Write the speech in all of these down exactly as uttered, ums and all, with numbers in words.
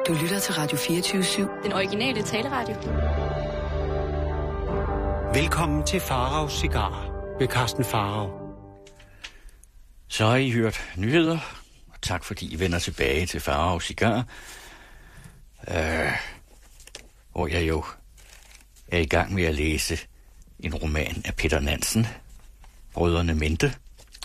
Du lytter til Radio fireogtyve syv. Den originale taleradio. Velkommen til Faraos Cigarer med Carsten Farao. Så har I hørt nyheder, og tak fordi I vender tilbage til Faraos Cigarer, øh, hvor jeg jo er i gang med at læse en roman af Peter Nansen, Brødrene Mente.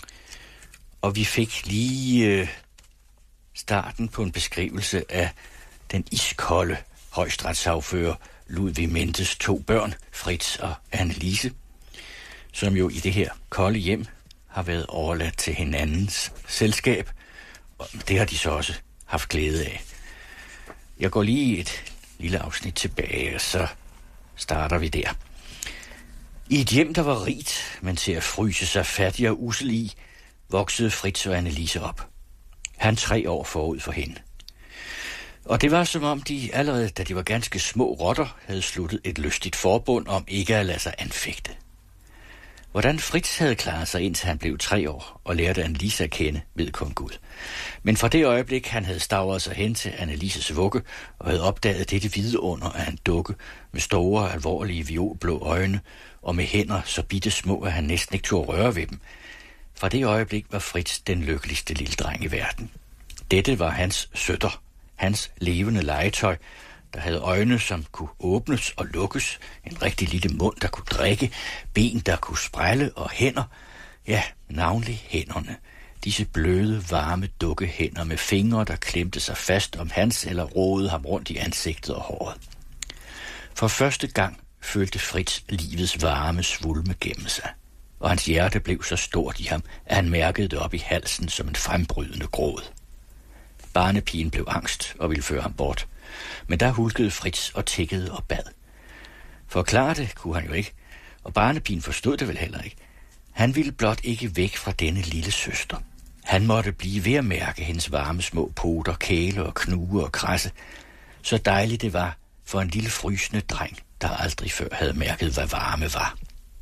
Og vi fik lige øh, starten på en beskrivelse af den iskolde højesteretssagfører Ludvig Mentes to børn, Fritz og Annelise, som jo i det her kolde hjem har været overladt til hinandens selskab, og det har de så også haft glæde af. Jeg går lige et lille afsnit tilbage, og så starter vi der. I et hjem, der var rigt, men til at fryse sig fattig og ussel i, voksede Fritz og Annelise op. Han tre år forud for hende. Og det var som om de allerede, da de var ganske små rotter, havde sluttet et lystigt forbund om ikke at lade sig anfægte. Hvordan Fritz havde klaret sig, indtil han blev tre år og lærte Annelise at kende, ved kun Gud. Men fra det øjeblik, han havde stavret sig hen til Annelises vugge og havde opdaget dette vidunder af en dukke med store, alvorlige violblå øjne og med hænder så bitte små, at han næsten ikke turde røre ved dem. Fra det øjeblik var Fritz den lykkeligste lille dreng i verden. Dette var hans søtter, hans levende legetøj, der havde øjne, som kunne åbnes og lukkes, en rigtig lille mund, der kunne drikke, ben, der kunne sprælle, og hænder, ja, navnlig hænderne. Disse bløde, varme dukkehænder med fingre, der klemte sig fast om hans eller rodede ham rundt i ansigtet og håret. For første gang følte Fritz livets varme svulme gennem sig, og hans hjerte blev så stort i ham, at han mærkede det op i halsen som en frembrydende gråd. Barnepigen blev angst og ville føre ham bort, men der hulkede Fritz og tikkede og bad. Forklare det kunne han jo ikke, og barnepigen forstod det vel heller ikke. Han ville blot ikke væk fra denne lille søster. Han måtte blive ved at mærke hendes varme små poter, kæle og knuge og krasse. Så dejligt det var for en lille frysende dreng, der aldrig før havde mærket, hvad varme var.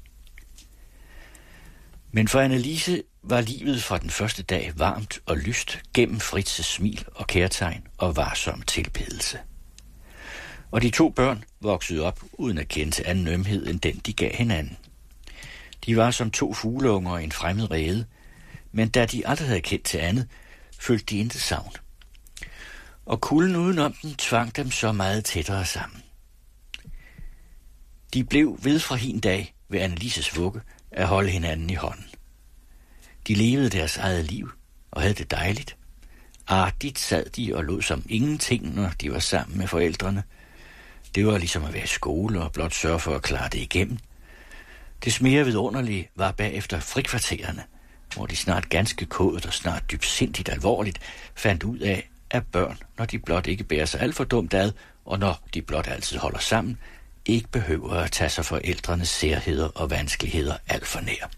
Men for Annelise var livet fra den første dag varmt og lyst gennem Fritzes smil og kærtegn og varsom tilbedelse. Og de to børn voksede op uden at kende til anden ømhed end den, de gav hinanden. De var som to fugleunger i en fremmed rede, men da de aldrig havde kendt til andet, følte de intet savn. Og kulden udenom den tvang dem så meget tættere sammen. De blev ved fra hin dag ved Annelises vugge at holde hinanden i hånden. De levede deres eget liv og havde det dejligt. Artigt sad de og lod som ingenting, når de var sammen med forældrene. Det var ligesom at være i skole og blot sørge for at klare det igennem. Det mere vidunderlige var bagefter frikvartererne, hvor de snart ganske kodet og snart dybsindigt alvorligt fandt ud af, at børn, når de blot ikke bærer sig alt for dumt ad, og når de blot altid holder sammen, ikke behøver at tage sig forældrenes særheder og vanskeligheder alt for nær.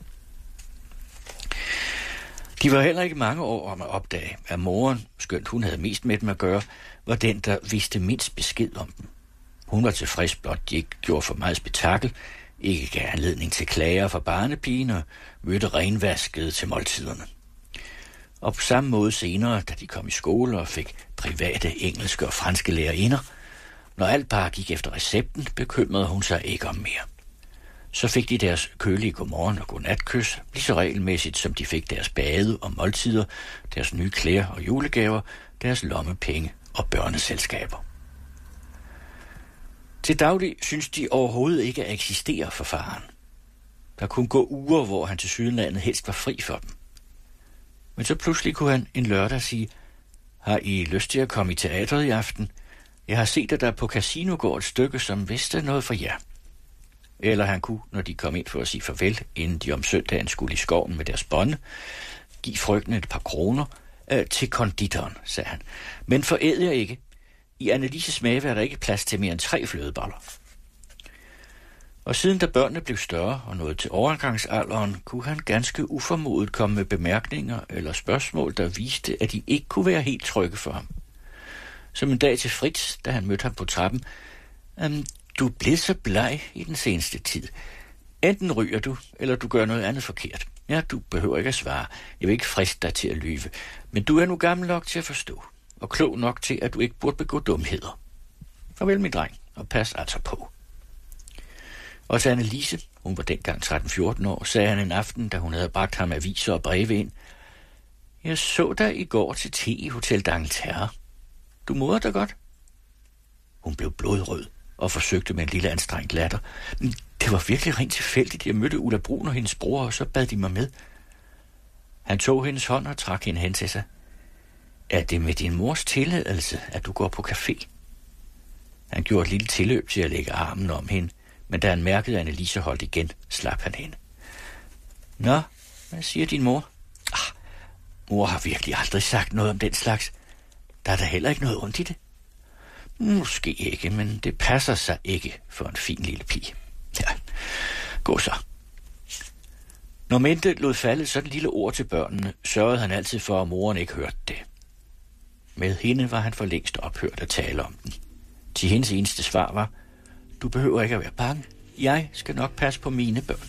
De var heller ikke mange år om at opdage, at moren, skønt hun havde mest med dem at gøre, var den, der vidste mindst besked om dem. Hun var tilfreds blot, de ikke gjorde for meget spektakel, ikke gav anledning til klager fra barnepigen og mødte renvasket til måltiderne. Og på samme måde senere, da de kom i skole og fik private engelske og franske lærerinder, når alt bare gik efter recepten, bekymrede hun sig ikke om mere. Så fik de deres kølige godmorgen og godnatkys, lige så regelmæssigt som de fik deres bade og måltider, deres nye klæder og julegaver, deres lommepenge og børneselskaber. Til daglig synes de overhovedet ikke at eksistere for faren. Der kunne gå uger, hvor han til sydenlandet helst var fri for dem. Men så pludselig kunne han en lørdag sige, har I lyst til at komme i teatret i aften? Jeg har set, at der på Casino går et stykke, som vist er noget for jer. Eller han kunne, når de kom ind for at sige farvel, inden de om søndagen skulle i skoven med deres bonde, give frøken et par kroner øh, til konditoren, sagde han. Men foræd jer ikke. I Annelises mave er der ikke plads til mere end tre flødeboller. Og siden da børnene blev større og nåede til overgangsalderen, kunne han ganske uformodet komme med bemærkninger eller spørgsmål, der viste, at de ikke kunne være helt trygge for ham. Som en dag til Fritz, da han mødte ham på trappen. Um, du er blevet så bleg i den seneste tid. Enten ryger du, eller du gør noget andet forkert. Ja, du behøver ikke at svare. Jeg vil ikke friste dig til at lyve. Men du er nu gammel nok til at forstå. og klog nok til, at du ikke burde begå dumheder. Farvel, min dreng, og pas altså på. Og til Annelise, hun var dengang tretten fjorten år, sagde han en aften, da hun havde bragt ham aviser og breve ind: Jeg så dig i går til te i Hotel d'Angleterre. Du moder dig godt? Hun blev blodrød og forsøgte med en lille anstrengt latter. Men det var virkelig rent tilfældigt. Jeg mødte Ulla Brun og hendes bror, og så bad de mig med. Han tog hendes hånd og trak hende hen til sig. Er det med din mors tilladelse, at du går på café? Han gjorde et lille tilløb til at lægge armen om hende, men da han mærkede, at Annelise holdt igen, slap han hende. Nå, hvad siger din mor? Ah, mor har virkelig aldrig sagt noget om den slags. Der er da heller ikke noget ondt i det. Måske ikke, men det passer sig ikke for en fin lille pige. Ja, gå så. Når Mente lod falde sådan lille ord til børnene, sørgede han altid for, at moren ikke hørte det. Med hende var han for længst ophørt at tale om den. Til hendes eneste svar var: Du behøver ikke at være bange. Jeg skal nok passe på mine børn.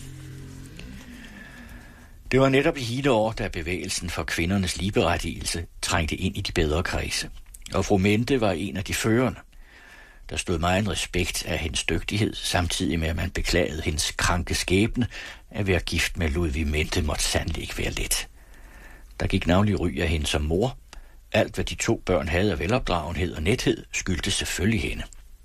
Det var netop i hele år, da bevægelsen for kvindernes ligeberettigelse trængte ind i de bedre kredse. Og fru Mente var en af de førende. Der stod meget en respekt af hendes dygtighed, samtidig med at man beklagede hendes kranke skæbne. At være gift med Ludvig Mente måtte sandelig ikke være let. Der gik navnlig ry af hende som mor. Alt, hvad de to børn havde af velopdragenhed og nethed, skyldte selvfølgelig hende.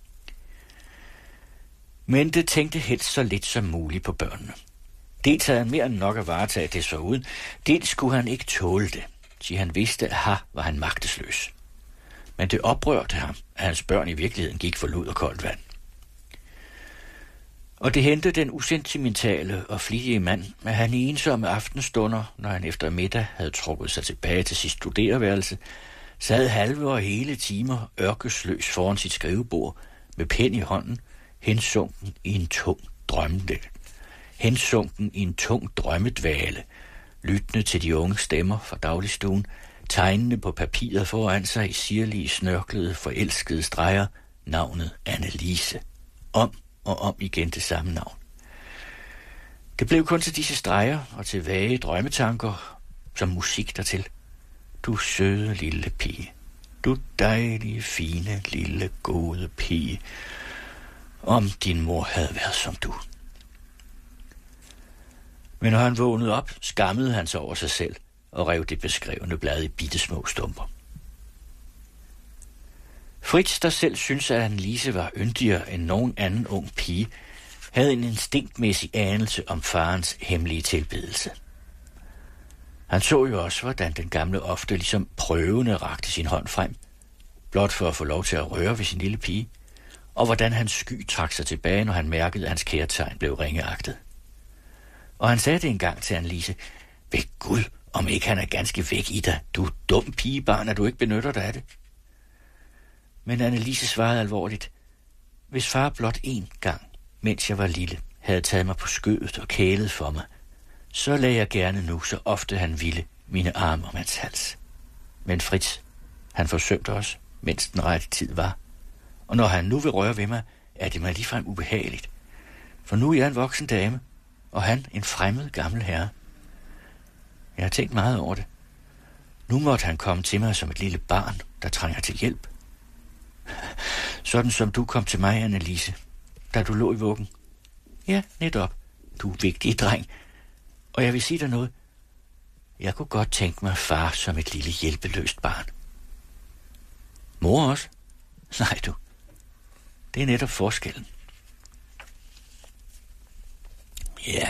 Mente tænkte helst så lidt som muligt på børnene. Dels havde han mere end nok at varetage det så uden, dels skulle han ikke tåle det, så han vidste, at her var han magtesløs. Men det oprørte ham, at hans børn i virkeligheden gik for lud og koldt vand. Og det hentede den usentimentale og flittige mand, at han i ensomme aftenstunder, når han efter middag havde trukket sig tilbage til sit studereværelse, sad halve og hele timer ørkesløs foran sit skrivebord med pen i hånden, hensunken i en tung drømmedel. Hensunken i en tung drømmedvale, lyttende til de unge stemmer fra dagligstuen, tegnende på papiret foran sig i sirlige, snørklede, forelskede streger, navnet Annelise. Om og om igen det samme navn. Det blev kun til disse streger og til vage drømmetanker, som musik dertil. Du søde lille pige, du dejlige, fine, lille, gode pige. Om din mor havde været som du. Men når han vågnede op, skammede han sig over sig selv og rev det beskrevne blad i bittesmå stumper. Fritz, der selv syntes, at Annelise var yndigere end nogen anden ung pige, havde en instinktmæssig anelse om farens hemmelige tilbedelse. Han så jo også, hvordan den gamle ofte ligesom prøvende rakte sin hånd frem, blot for at få lov til at røre ved sin lille pige, og hvordan hans sky trak sig tilbage, når han mærkede, at hans kærtegn blev ringeagtet. Og han sagde det engang til Annelise: ved Gud, om ikke han er ganske væk i dig. Du er dum pigebarn, at du ikke benytter dig af det. Men Annelise svarede alvorligt: hvis far blot en gang, mens jeg var lille, havde taget mig på skødet og kælet for mig, så lagde jeg gerne nu, så ofte han ville, mine arme om hans hals. Men Fritz, han forsømte os, mens den rette tid var. Og når han nu vil røre ved mig, er det mig ligefrem ubehageligt. For nu er jeg en voksen dame, og han en fremmed gammel herre. Jeg har tænkt meget over det. Nu måtte han komme til mig som et lille barn, der trænger til hjælp. Sådan som du kom til mig, Annelise, da du lå i vuggen. Ja, netop. Du er vigtig, dreng. Og jeg vil sige dig noget. Jeg kunne godt tænke mig far som et lille hjælpeløst barn. Mor også? Nej, du. Det er netop forskellen. Ja.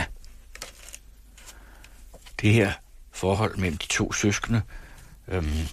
Det her forhold mellem de to søskende, øhm,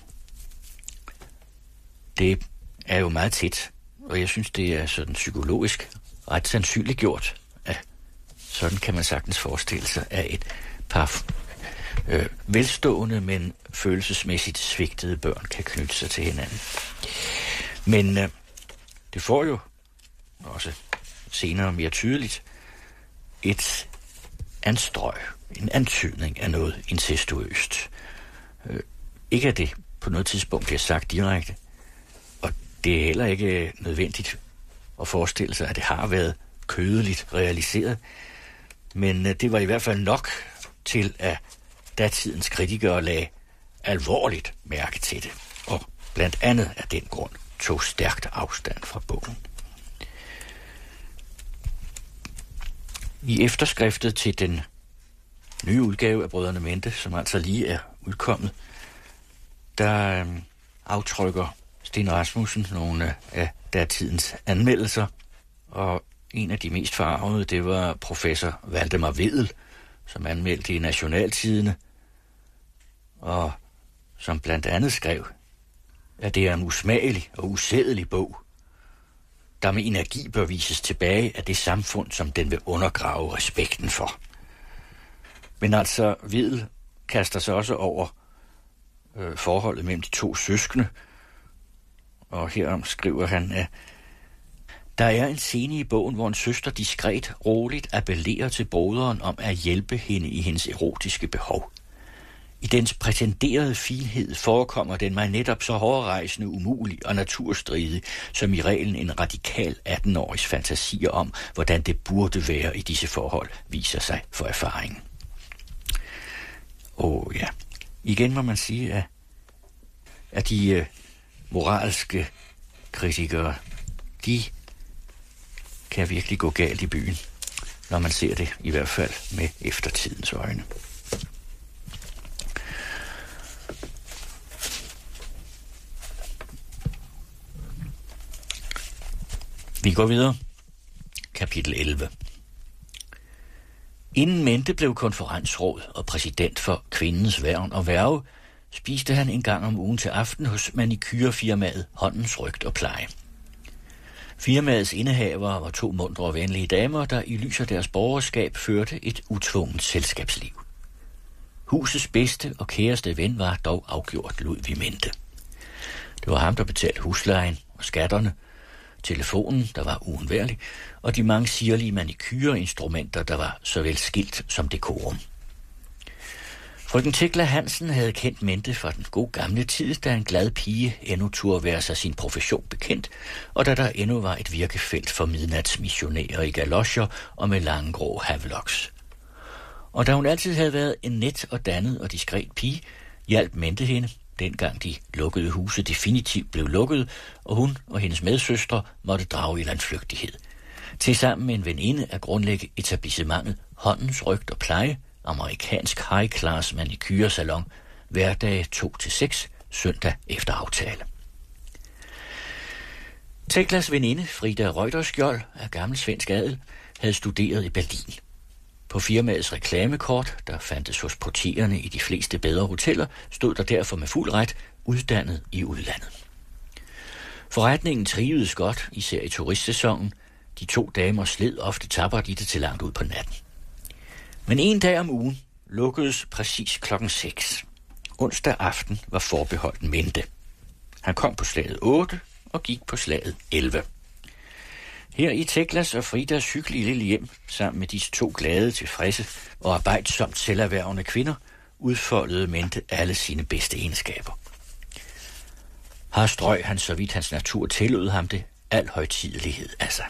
det er jo meget tæt, og jeg synes, det er sådan psykologisk ret sandsynligt gjort, at sådan kan man sagtens forestille sig, at et par øh, velstående, men følelsesmæssigt svigtede børn kan knytte sig til hinanden. Men øh, det får jo også senere mere tydeligt et anstrøg, en antydning af noget incestuøst. Øh, ikke at det på noget tidspunkt bliver sagt direkte, og det er heller ikke nødvendigt at forestille sig, at det har været kødeligt realiseret, men øh, det var i hvert fald nok til, at datidens kritikere lagde alvorligt mærke til det, og blandt andet af den grund tog stærkt afstand fra bogen. I efterskriftet til den nye udgave af Brødrene Mente, som altså lige er udkommet, der øh, aftrykker Sten Rasmussen nogle af datidens anmeldelser, og en af de mest forarvede, det var professor Valdemar Wedel, som anmeldte i Nationaltidende, og som blandt andet skrev, at det er en usmagelig og usædelig bog, der med energi bør vises tilbage af det samfund, som den vil undergrave respekten for. Men altså, Wedel kaster sig også over øh, forholdet mellem de to søskende, og herom skriver han, at der er en scene i bogen, hvor en søster diskret, roligt appellerer til broderen om at hjælpe hende i hendes erotiske behov. I dens prætenderede finhed forekommer den mig netop så hårdrejsende, umulig og naturstridig, som i reglen en radikal atten-årigs fantasier om, hvordan det burde være i disse forhold, viser sig for erfaringen. Og ja, igen må man sige, at, at de øh, moralske kritikere, de kan virkelig gå galt i byen, når man ser det i hvert fald med eftertidens øjne. Vi går videre. Kapitel elleve. Inden Mente blev konferensråd og præsident for Kvindens Værn og Værge, spiste han en gang om ugen til aften hos manikyrefirmaet Håndens Røgt og Pleje. Firmaets indehavere var to muntre og venlige damer, der i lys af deres borgerskab førte et utvungent selskabsliv. Husets bedste og kæreste ven var dog afgjort Ludvig Mente. Det var ham, der betalte huslejen og skatterne, telefonen, der var uundværlig, og de mange sirlige manikyreinstrumenter, der var såvel skilt som dekorum. Frøken Tekla Hansen havde kendt Mente fra den gode gamle tid, da en glad pige endnu turde være sig sin profession bekendt, og da der endnu var et virkefelt for midnatsmissionærer i galoscher og med lange grå haveloks. Og da hun altid havde været en net og dannet og diskret pige, hjalp Mente hende, dengang de lukkede huse definitivt blev lukket, og hun og hendes medsøstre måtte drage i landflygtighed. Tilsammen med en veninde at grundlægge etablissementet Håndens Røgt og Pleje, amerikansk high-class manikyresalon, hverdage to til seks, søndag efter aftale. Teklas veninde, Frida Reuterskjold af gammel svensk adel, havde studeret i Berlin. På firmaets reklamekort, der fandtes hos portiererne i de fleste bedre hoteller, stod der derfor med fuld ret uddannet i udlandet. Forretningen trivedes godt, især i turistsæsonen. De to damer sled ofte tappert i det til langt ud på natten. Men en dag om ugen lukkedes præcis klokken seks. Onsdag aften var forbeholdt Mente. Han kom på slaget otte og gik på slaget elleve. Her i Teklas og Fridas hyggelige lille hjem, sammen med disse to glade, tilfredse og arbejdsomt selverhvervende kvinder, udfoldede Mente alle sine bedste egenskaber. Her strøg han, så vidt hans natur tillod ham det, al højtidelighed af sig.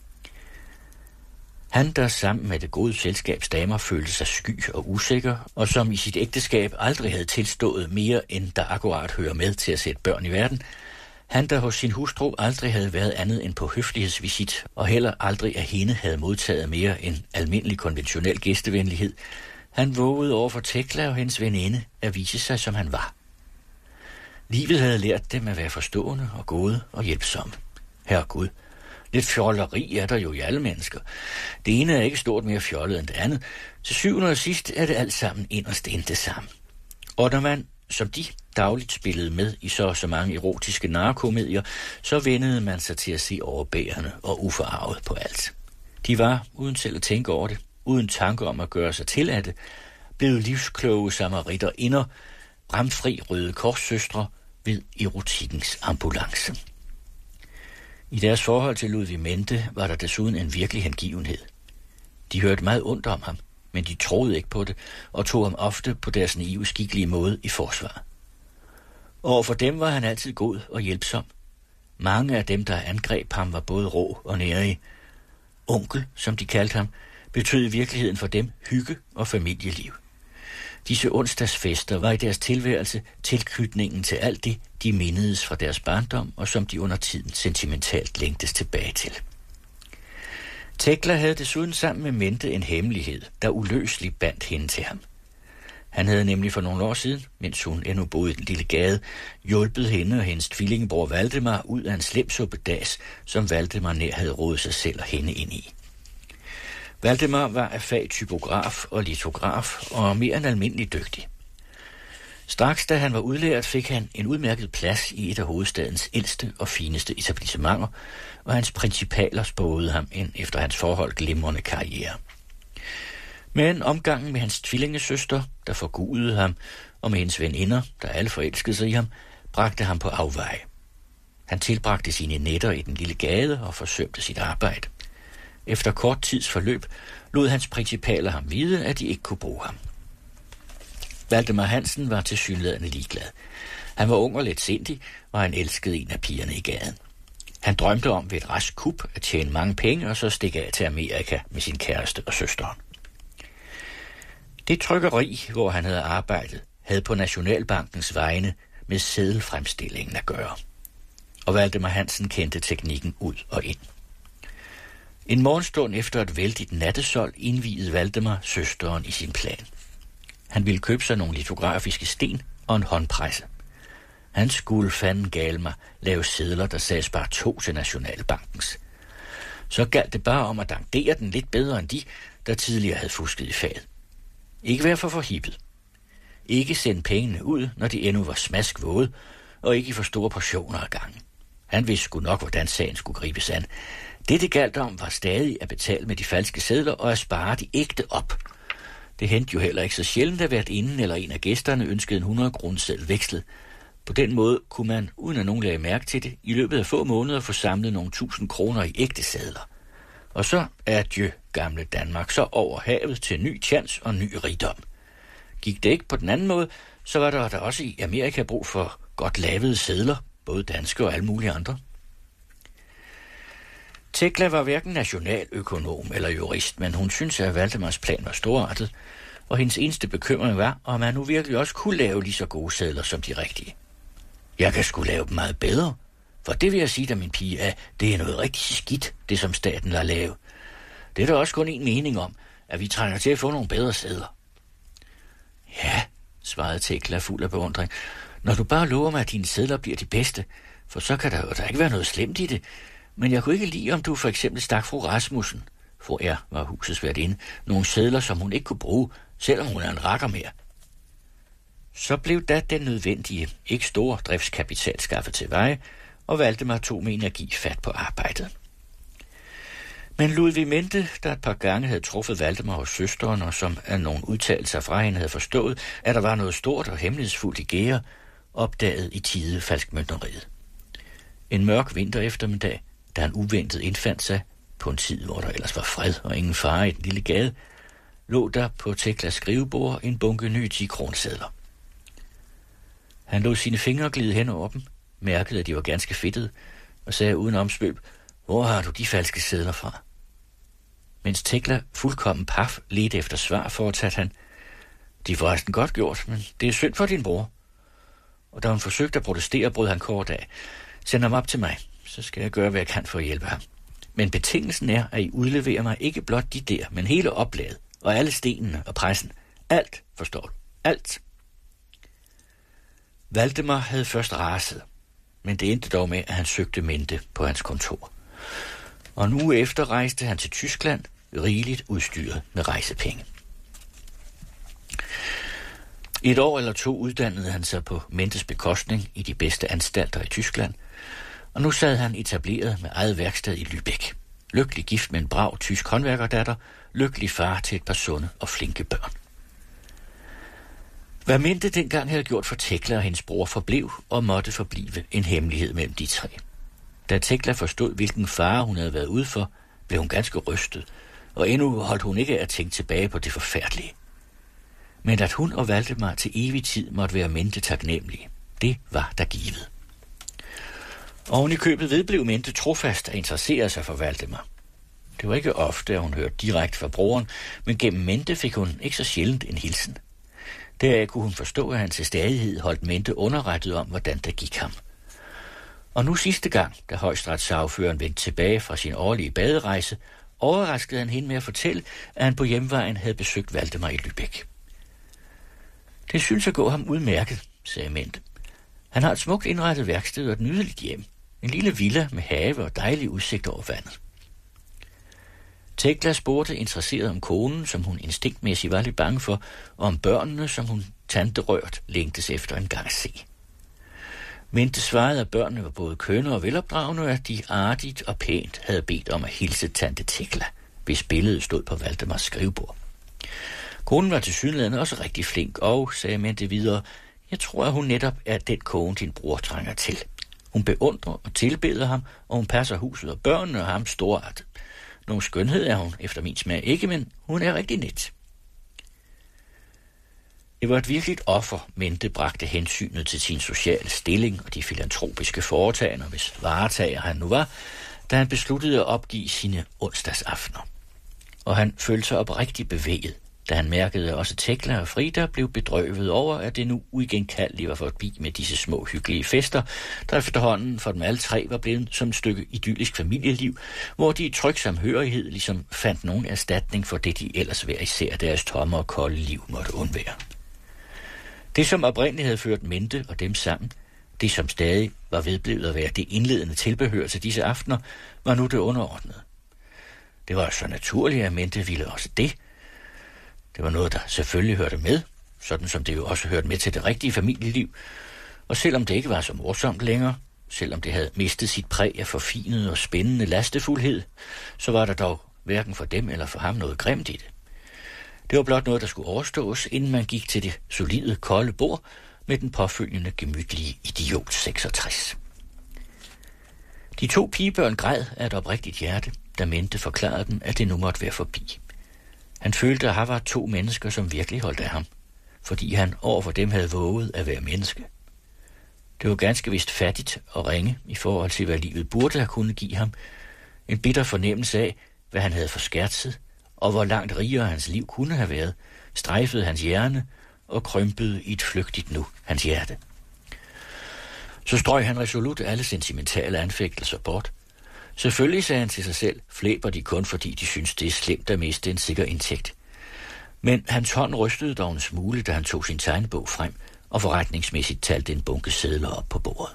Han, der sammen med det gode selskabs damer følte sig sky og usikker, og som i sit ægteskab aldrig havde tilstået mere, end der akkurat hører med til at sætte børn i verden, han, der hos sin hustru aldrig havde været andet end på høflighedsvisit, og heller aldrig af hende havde modtaget mere end almindelig konventionel gæstevenlighed, han vågede over for Tekla og hendes veninde at vise sig, som han var. Livet havde lært dem at være forstående og gode og hjælpsomme. Herregud, lidt fjolleri er der jo i alle mennesker. Det ene er ikke stort mere fjollet end det andet. Til syvende og sidst er det alt sammen inderst inde det samme. Og når man, som de, dagligt spillede med i så så mange erotiske narkomedier, så vendede man sig til at se overbærende og uforarvet på alt. De var, uden selv at tænke over det, uden tanke om at gøre sig til af det, blevet livskloge samaritter-inder, bramfri røde korssøstre ved erotikkens ambulance. I deres forhold til Ludvig Mente var der desuden en virkelig hengivenhed. De hørte meget ondt om ham, men de troede ikke på det, og tog ham ofte på deres naive måde i forsvar. Og for dem var han altid god og hjælpsom. Mange af dem, der angreb ham, var både rå og nærige. Onkel, som de kaldte ham, betød i virkeligheden for dem hygge og familieliv. Disse onsdagsfester var i deres tilværelse tilknytningen til alt det, de mindedes fra deres barndom, og som de under tiden sentimentalt længtes tilbage til. Tekla havde desuden sammen med Mente en hemmelighed, der uløseligt bandt hende til ham. Han havde nemlig for nogle år siden, mens hun endnu boede i den lille gade, hjulpet hende og hendes tvillingebror Valdemar ud af en slemsuppedas, som Valdemar nær havde rådet sig selv og hende ind i. Valdemar var af fag typograf og litograf og mere end almindelig dygtig. Straks da han var udlært, fik han en udmærket plads i et af hovedstadens ældste og fineste etablissementer, og hans principaler spåede ham en efter hans forhold glimrende karriere. Men omgangen med hans tvillingesøster, der forgudede ham, og med hendes veninder, der alle forelskede sig i ham, bragte ham på afveje. Han tilbragte sine nætter i den lille gade og forsømte sit arbejde. Efter kort tids forløb lod hans principaler ham vide, at de ikke kunne bruge ham. Valdemar Hansen var tilsyneladende ligeglad. Han var ung og letsindig, og han elskede en af pigerne i gaden. Han drømte om ved et rask kup at tjene mange penge og så stikke af til Amerika med sin kæreste og søsteren. Det trykkeri, hvor han havde arbejdet, havde på Nationalbankens vegne med seddelfremstillingen at gøre. Og Valdemar Hansen kendte teknikken ud og ind. En morgenstund efter et vældigt nattesol indviede Valdemar søsteren i sin plan. Han ville købe sig nogle litografiske sten og en håndpresse. Han skulle fanden gale mig lave sedler, der sagde bare to til Nationalbankens. Så galt det bare om at dankere den lidt bedre end de, der tidligere havde fusket i faget. Ikke være for forhippet. Ikke sende pengene ud, når de endnu var smaskvåde, og ikke i for store portioner ad gangen. Han vidste sgu nok, hvordan sagen skulle gribes an. Det, det galt om, var stadig at betale med de falske sedler og at spare de ægte op. Det hentede jo heller ikke så sjældent, at værtinden eller en af gæsterne ønskede en hundrede kroneseddel vekslet. På den måde kunne man, uden at nogen lagde mærke til det, i løbet af få måneder få samlet nogle tusind kroner i ægte sedler. Og så adieu, gamle Danmark, så over havet til ny tjans og ny rigdom. Gik det ikke på den anden måde, så var der, der også i Amerika brug for godt lavede sedler, både danske og alle mulige andre. Tekla var hverken nationaløkonom eller jurist, men hun syntes, at Valdemars plan var storartet, og hendes eneste bekymring var, om han nu virkelig også kunne lave lige så gode sedler som de rigtige. Jeg kan sgu lave dem meget bedre, for det vil jeg sige, da min pige, at det er noget rigtig skidt, det som staten lader lave. Det er der også kun en mening om, at vi trænger til at få nogle bedre sedler. Ja, svarede Tekla fuld af beundring, når du bare lover mig, at dine sedler bliver de bedste, for så kan der jo der ikke være noget slemt i det. Men jeg kunne ikke lide, om du for eksempel stak fru Rasmussen, fru R. var husets værtinde, nogle sedler, som hun ikke kunne bruge, selvom hun er en rakker mere. Så blev da den nødvendige, ikke store driftskapital skaffet til veje, og Valdemar tog med energi fat på arbejdet. Men Ludvig Mente, der et par gange havde truffet Valdemar hos søsteren, og som af nogle udtalelser fra hende havde forstået, at der var noget stort og hemmelighedsfuldt i gære, opdagede i tide falskmøntneriet. En mørk vinter eftermiddag, da han uventet indfandt sig, på en tid, hvor der ellers var fred og ingen fare i den lille gade, lå der på Teklas skrivebord en bunke nye ti-kronesedler. Han lod sine fingre glide hen over dem, mærkede, at de var ganske fedtede, og sagde uden omsvøb, hvor har du de falske sedler fra? Mens Tekla fuldkommen paf ledte efter svar, fortsatte han, de er forresten godt gjort, men det er synd for din bror. Og da hun forsøgte at protestere, brød han kort af. Send ham op til mig, så skal jeg gøre, hvad jeg kan for at hjælpe ham. Men betingelsen er, at I udleverer mig ikke blot de der, men hele oplaget, og alle stenene og pressen. Alt, forstår du. Alt. Valdemar havde først raset, men det endte dog med, at han søgte Mente på hans kontor. Og nu efter rejste han til Tyskland, rigeligt udstyret med rejsepenge. Et år eller to uddannede han sig på Mentes bekostning i de bedste anstalter i Tyskland, og nu sad han etableret med eget værksted i Lübeck. Lykkelig gift med en brav tysk håndværkerdatter, lykkelig far til et par sunde og flinke børn. Hvad Mente dengang havde gjort for Tekla og hendes bror forblev og måtte forblive en hemmelighed mellem de tre. Da Tekla forstod, hvilken fare hun havde været ude for, blev hun ganske rystet, og endnu holdt hun ikke af at tænke tilbage på det forfærdelige. Men at hun og Valdemar til evig tid måtte være Mente taknemmelige, det var der givet. Oven i købet vedblev Mente trofast at interessere sig for Valdemar. Det var ikke ofte, at hun hørte direkte fra broren, men gennem Mente fik hun ikke så sjældent en hilsen. Deraf kunne hun forstå, at han til stadighed holdt Mente underrettet om, hvordan der gik ham. Og nu sidste gang, da højesteretssagføreren vendte tilbage fra sin årlige baderejse, overraskede han hende med at fortælle, at han på hjemvejen havde besøgt Valdemar i Lübeck. Det synes at gå ham udmærket, sagde Mente. Han har et smukt indrettet værksted og et nydeligt hjem. En lille villa med have og dejlig udsigt over vandet. Tekla spurgte interesseret om konen, som hun instinktmæssigt var lidt bange for, og om børnene, som hun tanterørt længtes efter en gang at se. Mente svarede, at børnene var både kønne og velopdragende, og at de artigt og pænt havde bedt om at hilse tante Tekla, hvis billedet stod på Valdemars skrivebord. Konen var tilsyneladende også rigtig flink, og, sagde Mente videre, jeg tror, at hun netop er den kone, din bror trænger til. Hun beundrer og tilbeder ham, og hun passer huset og børnene og ham storartet. Nogen skønhed er hun, efter min smag ikke, men hun er rigtig net. Det var et virkeligt offer, Mente bragte hensynet til sin sociale stilling og de filantropiske foretagender, hvis varetager han nu var, da han besluttede at opgive sine onsdagsaftener. Og han følte sig oprigtigt bevæget, da han mærkede, at også Tekla og Frida blev bedrøvet over, at det nu uigenkaldeligt var forbi med disse små hyggelige fester, der efterhånden for dem alle tre var blevet som et stykke idyllisk familieliv, hvor de i tryg samhørighed ligesom fandt nogen erstatning for det, de ellers hver især deres tomme og kolde liv måtte undvære. Det, som oprindeligt havde ført Mente og dem sammen, det, som stadig var vedblevet at være det indledende tilbehør til disse aftener, var nu det underordnede. Det var så naturligt, at Mente ville også det. Det var noget, der selvfølgelig hørte med, sådan som det jo også hørte med til det rigtige familieliv. Og selvom det ikke var så morsomt længere, selvom det havde mistet sit præg af forfinet og spændende lastefuldhed, så var der dog hverken for dem eller for ham noget grimt i det. Det var blot noget, der skulle overstås, inden man gik til det solide, kolde bord med den påfølgende gemytlige idiot seksogtres. De to pigebørn græd af et oprigtigt hjerte, da Mente forklarede dem, at det nu måtte være forbi. Han følte, at han var to mennesker, som virkelig holdt af ham, fordi han overfor dem havde våget at være menneske. Det var ganske vist fattigt og ringe i forhold til, hvad livet burde have kunnet give ham. En bitter fornemmelse af, hvad han havde forskærtset, og hvor langt rigere hans liv kunne have været, strejfede hans hjerne og krympede i et flygtigt nu hans hjerte. Så strøg han resolut alle sentimentale anfægtelser bort. Selvfølgelig, sagde han til sig selv, flæber de kun, fordi de synes, det er slemt at miste en sikker indtægt. Men hans hånd rystede dog en smule, da han tog sin tegnebog frem og forretningsmæssigt talte en bunke sedler op på bordet.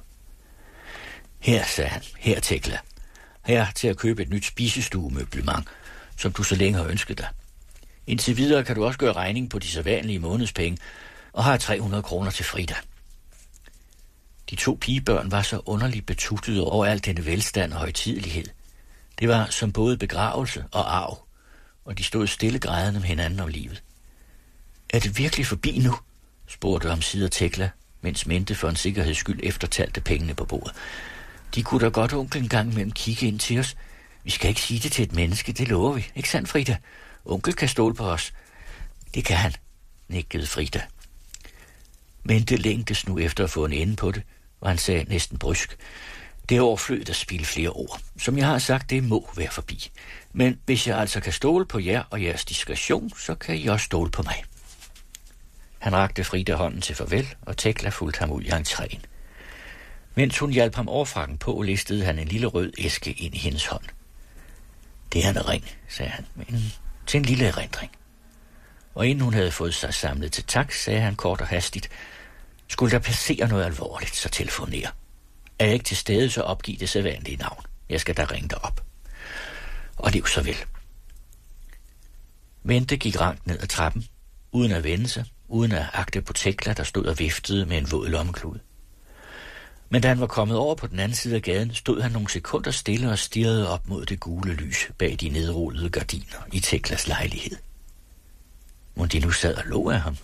Her, sagde han, her Tekla. Her til at købe et nyt spisestuemøblement, som du så længe har ønsket dig. Indtil videre kan du også gøre regning på de sædvanlige månedspenge, og har tre hundrede kroner til Frida. De to pigebørn var så underligt betuttede over al denne velstand og højtidelighed. Det var som både begravelse og arv, og de stod stille grædende med hinanden om livet. Er det virkelig forbi nu? Spurgte omsider Tekla, mens Mente for en sikkerheds skyld eftertalte pengene på bordet. De kunne da godt onkel en gang imellem kigge ind til os. Vi skal ikke sige det til et menneske, det lover vi. Ikke sandt, Frida? Onkel kan stole på os. Det kan han, nikkede Frida. Mente længtes nu efter at få en ende på det, og han sagde næsten brysk. Det er overflødigt at spilde flere ord. Som jeg har sagt, det må være forbi. Men hvis jeg altså kan stole på jer og jeres diskretion, så kan I også stole på mig. Han rakte Frida hånden til farvel, og Tekla fulgte ham ud i entréen. Mens hun hjalp ham overfrakken på, listede han en lille rød æske ind i hendes hånd. Det er en ring, sagde han, men til en lille erindring. Og inden hun havde fået sig samlet til tak, sagde han kort og hastigt, skulle der passere noget alvorligt, så telefoner. Er jeg ikke til stede, så opgiv det sædvanlige navn. Jeg skal da ringe dig op. Og lev så vel. Mente gik rangt ned ad trappen, uden at vende sig, uden at agte på Tekla, der stod og viftede med en våd lommeklud. Men da han var kommet over på den anden side af gaden, stod han nogle sekunder stille og stirrede op mod det gule lys bag de nedrullede gardiner i Teklas lejlighed. Mon de nu sad og lå af ham?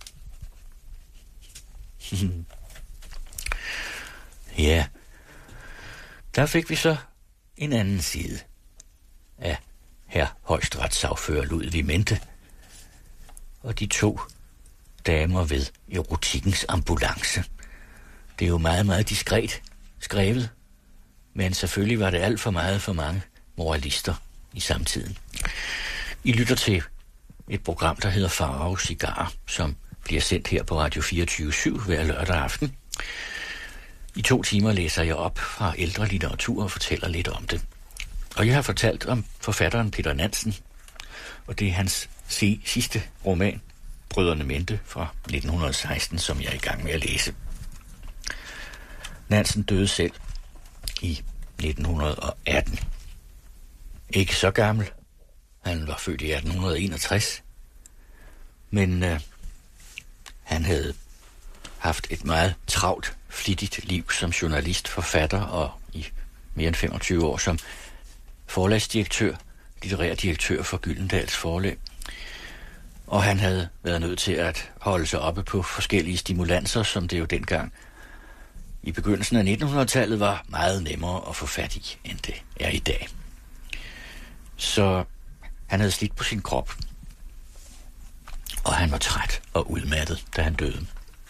Ja, der fik vi så en anden side af herr højesteretssagfører Ludvig Mente og de to damer ved erotikkens ambulance. Det er jo meget, meget diskret skrevet, men selvfølgelig var det alt for meget for mange moralister i samtiden. I lytter til et program, der hedder Farao Cigar, som bliver sendt her på Radio fireogtyve syv hver lørdag aften. I to timer læser jeg op fra ældre litteratur og fortæller lidt om det. Og jeg har fortalt om forfatteren Peter Nansen, og det er hans sidste roman, Brødrene Mente fra nitten seksten, som jeg er i gang med at læse. Nansen døde selv i nitten atten. Ikke så gammel. Han var født i atten enogtres. Men øh, han havde haft et meget travlt, flittigt liv som journalist, forfatter og i mere end femogtyve år som forlagsdirektør, litterær direktør for Gyldendals Forlag. Og han havde været nødt til at holde sig oppe på forskellige stimulanser, som det jo dengang i begyndelsen af nittenhundredetallet var meget nemmere at få fat i, end det er i dag. Så han havde slidt på sin krop, og han var træt og udmattet, da han døde.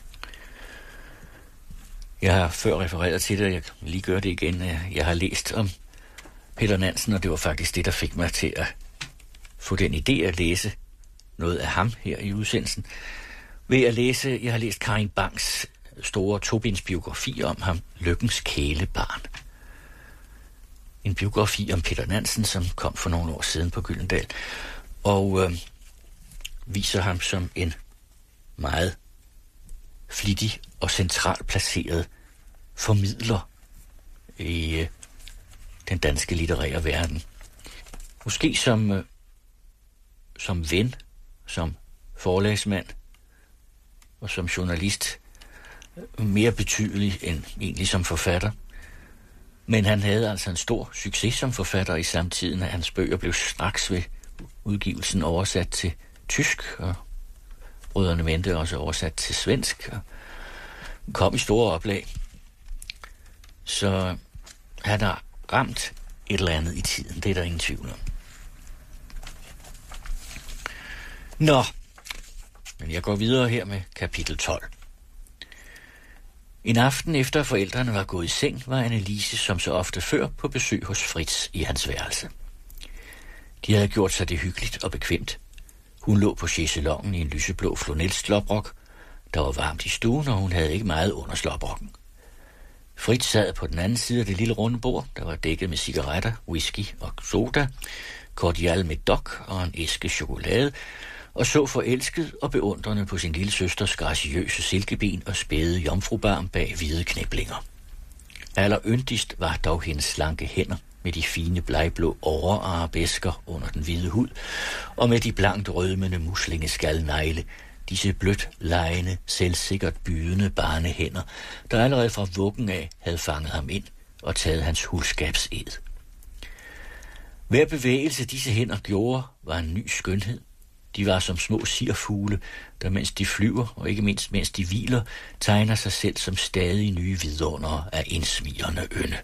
Jeg har før refereret til det, og jeg kan lige gøre det igen. Jeg har læst om Peter Nansen, og det var faktisk det, der fik mig til at få den idé at læse noget af ham her i udsendelsen. Ved at læse, jeg har læst Karin Bangs store tobindsbiografi om ham, Lykkens Kælebarn. En biografi om Peter Nansen, som kom for nogle år siden på Gyldendal, og øh, viser ham som en meget flittig og centralt placeret formidler i øh, den danske litterære verden. Måske som, øh, som ven, som forlagsmand og som journalist mere betydelig end egentlig som forfatter. Men han havde altså en stor succes som forfatter i samtiden, at hans bøger blev straks ved udgivelsen oversat til tysk, og Brødrene Mente også oversat til svensk, og kom i store oplag. Så han har ramt et eller andet i tiden, det er der ingen tvivl om. Nå, men jeg går videre her med kapitel tolv. En aften efter forældrene var gået i seng, var Annelise som så ofte før på besøg hos Fritz i hans værelse. De havde gjort sig det hyggeligt og bekvemt. Hun lå på chaiselongen i en lyseblå flonelslåbrok. Der var varmt i stuen, og hun havde ikke meget under slåbrokken. Fritz sad på den anden side af det lille runde bord, der var dækket med cigaretter, whisky og soda, cordial med dok og en æske chokolade, og så forelsket og beundrende på sin lille søsters graciøse silkeben og spæde jomfrubarm bag hvide knæblinger. Alleryndigst var dog hendes slanke hænder med de fine blegblå overarabæsker under den hvide hud, og med de blankt rødmende muslingeskalnegle, disse blødt lejende, selvsikkert bydende barnehænder, der allerede fra vuggen af havde fanget ham ind og taget hans hulskabsed. Hver bevægelse disse hænder gjorde var en ny skønhed. De var som små sirfugle, der mens de flyver, og ikke mindst mens de hviler, tegner sig selv som stadig nye vidundere af indsmirrende ynde.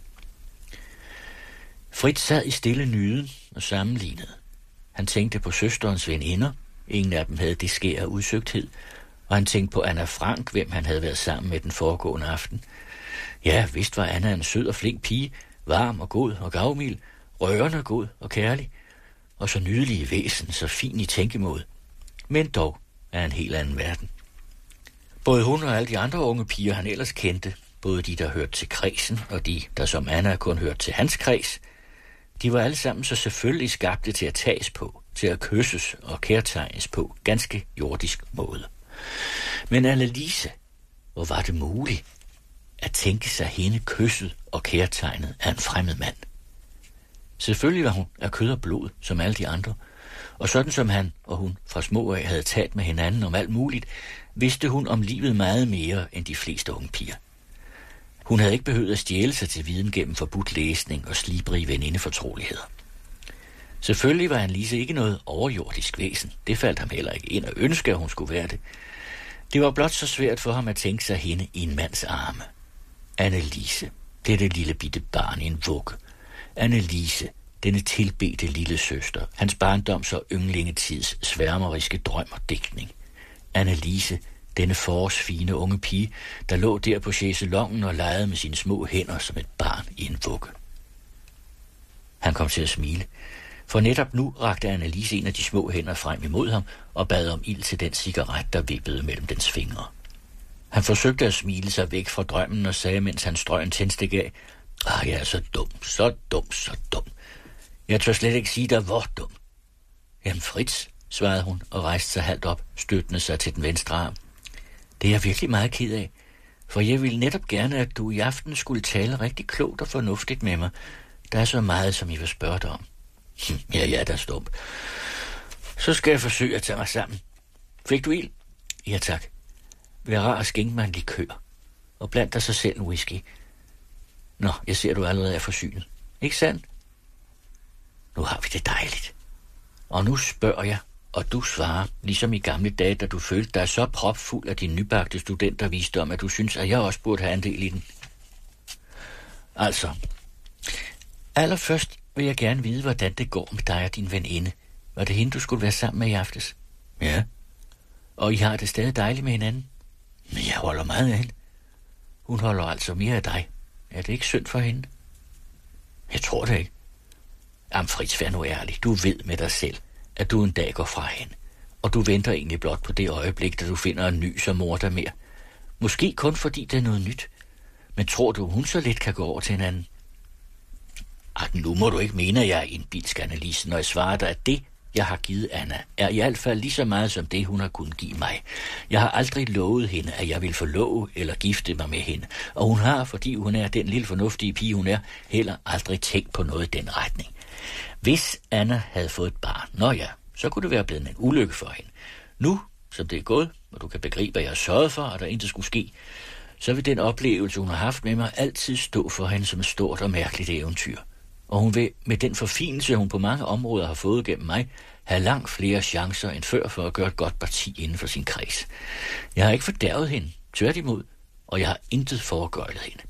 Fritz sad i stille nyden og sammenlignede. Han tænkte på søsterens veninder. Ingen af dem havde det skær af udsøgthed. Og han tænkte på Anna Frank, hvem han havde været sammen med den foregående aften. Ja, vist var Anna en sød og flink pige, varm og god og gavmild, rørende god og kærlig, og så nydelig i væsen, så fin i tænkemåde. Men dog er en helt anden verden. Både hun og alle de andre unge piger, han ellers kendte, både de, der hørte til kredsen, og de, der som Anna kun hørte til hans kreds, de var alle sammen så selvfølgelig skabte til at tages på, til at kysses og kærtegnes på ganske jordisk måde. Men Annelise, hvor var det muligt at tænke sig hende kysset og kærtegnet af en fremmed mand? Selvfølgelig var hun af kød og blod, som alle de andre, og sådan som han og hun fra små af havde talt med hinanden om alt muligt, vidste hun om livet meget mere end de fleste unge piger. Hun havde ikke behøvet at stjæle sig til viden gennem forbudt læsning og slibrige venindefortroligheder. Selvfølgelig var Annelise ikke noget overjordisk væsen. Det faldt ham heller ikke ind at ønske, at hun skulle være det. Det var blot så svært for ham at tænke sig hende i en mands arme. Annelise, dette lille bitte barn i en vugge. Annelise, denne tilbedte lille søster, hans barndoms og yndlingetids sværmeriske drøm og digtning. Annelise, denne forårsfine unge pige, der lå der på chaiselongen og legede med sine små hænder som et barn i en vugge. Han kom til at smile, For netop nu rakte Annelise en af de små hænder frem imod ham og bad om ild til den cigaret, der vippede mellem dens fingre. Han forsøgte at smile sig væk fra drømmen og sagde, mens han strøg en tændstik af, ah, jeg er så dum, så dum, så dum. Jeg tør slet ikke sige dig, hvor dum. Jamen Fritz, svarede hun og rejste sig halvt op, støttende sig til den venstre arm. Det er jeg virkelig meget ked af, for jeg ville netop gerne, at du i aften skulle tale rigtig klogt og fornuftigt med mig. Der er så meget, som I vil spørge dig om. Ja, ja, der er stump. Så skal jeg forsøge at tage mig sammen. Fik du ild? Ja, tak. Vær rar at skænke mig en likør. Og bland dig sig selv en whisky. Nå, jeg ser, du allerede er forsynet. Ikke sandt? Nu har vi det dejligt. Og nu spørger jeg, og du svarer, ligesom i gamle dage, da du følte dig så propfuld af din nybagte studentervisdom, at du synes, at jeg også burde have en del i den. Altså, allerførst vil jeg gerne vide, hvordan det går med dig og din veninde. Var det hende, du skulle være sammen med i aftes? Ja. Og I har det stadig dejligt med hinanden? Men jeg holder meget af hende. Hun holder altså mere af dig. Er det ikke synd for hende? Jeg tror det ikke. Jamen Fritz, vær nu ærlig. Du ved med dig selv, at du en dag går fra hende. Og du venter egentlig blot på det øjeblik, da du finder en ny, som mor dig mere. Måske kun fordi det er noget nyt. Men tror du, hun så lidt kan gå over til hinanden? Ach, nu må du ikke mene, at jeg er indbilsk, Annelise, når jeg svarer dig, at det, jeg har givet Anna, er i hvert fald lige så meget som det, hun har kunnet give mig. Jeg har aldrig lovet hende, at jeg vil forlove eller gifte mig med hende. Og hun har, fordi hun er den lille fornuftige pige, hun er, heller aldrig tænkt på noget i den retning. Hvis Anna havde fået et barn, nå ja, så kunne det være blevet en ulykke for hende. Nu, som det er gået, og du kan begribe, at jeg har sørget for, at der intet skulle ske, så vil den oplevelse, hun har haft med mig, altid stå for hende som et stort og mærkeligt eventyr. Og hun vil med den forfinelse, hun på mange områder har fået gennem mig, have langt flere chancer end før for at gøre et godt parti inden for sin kreds. Jeg har ikke fordærvet hende, tværtimod, og jeg har intet foregøjlet hende.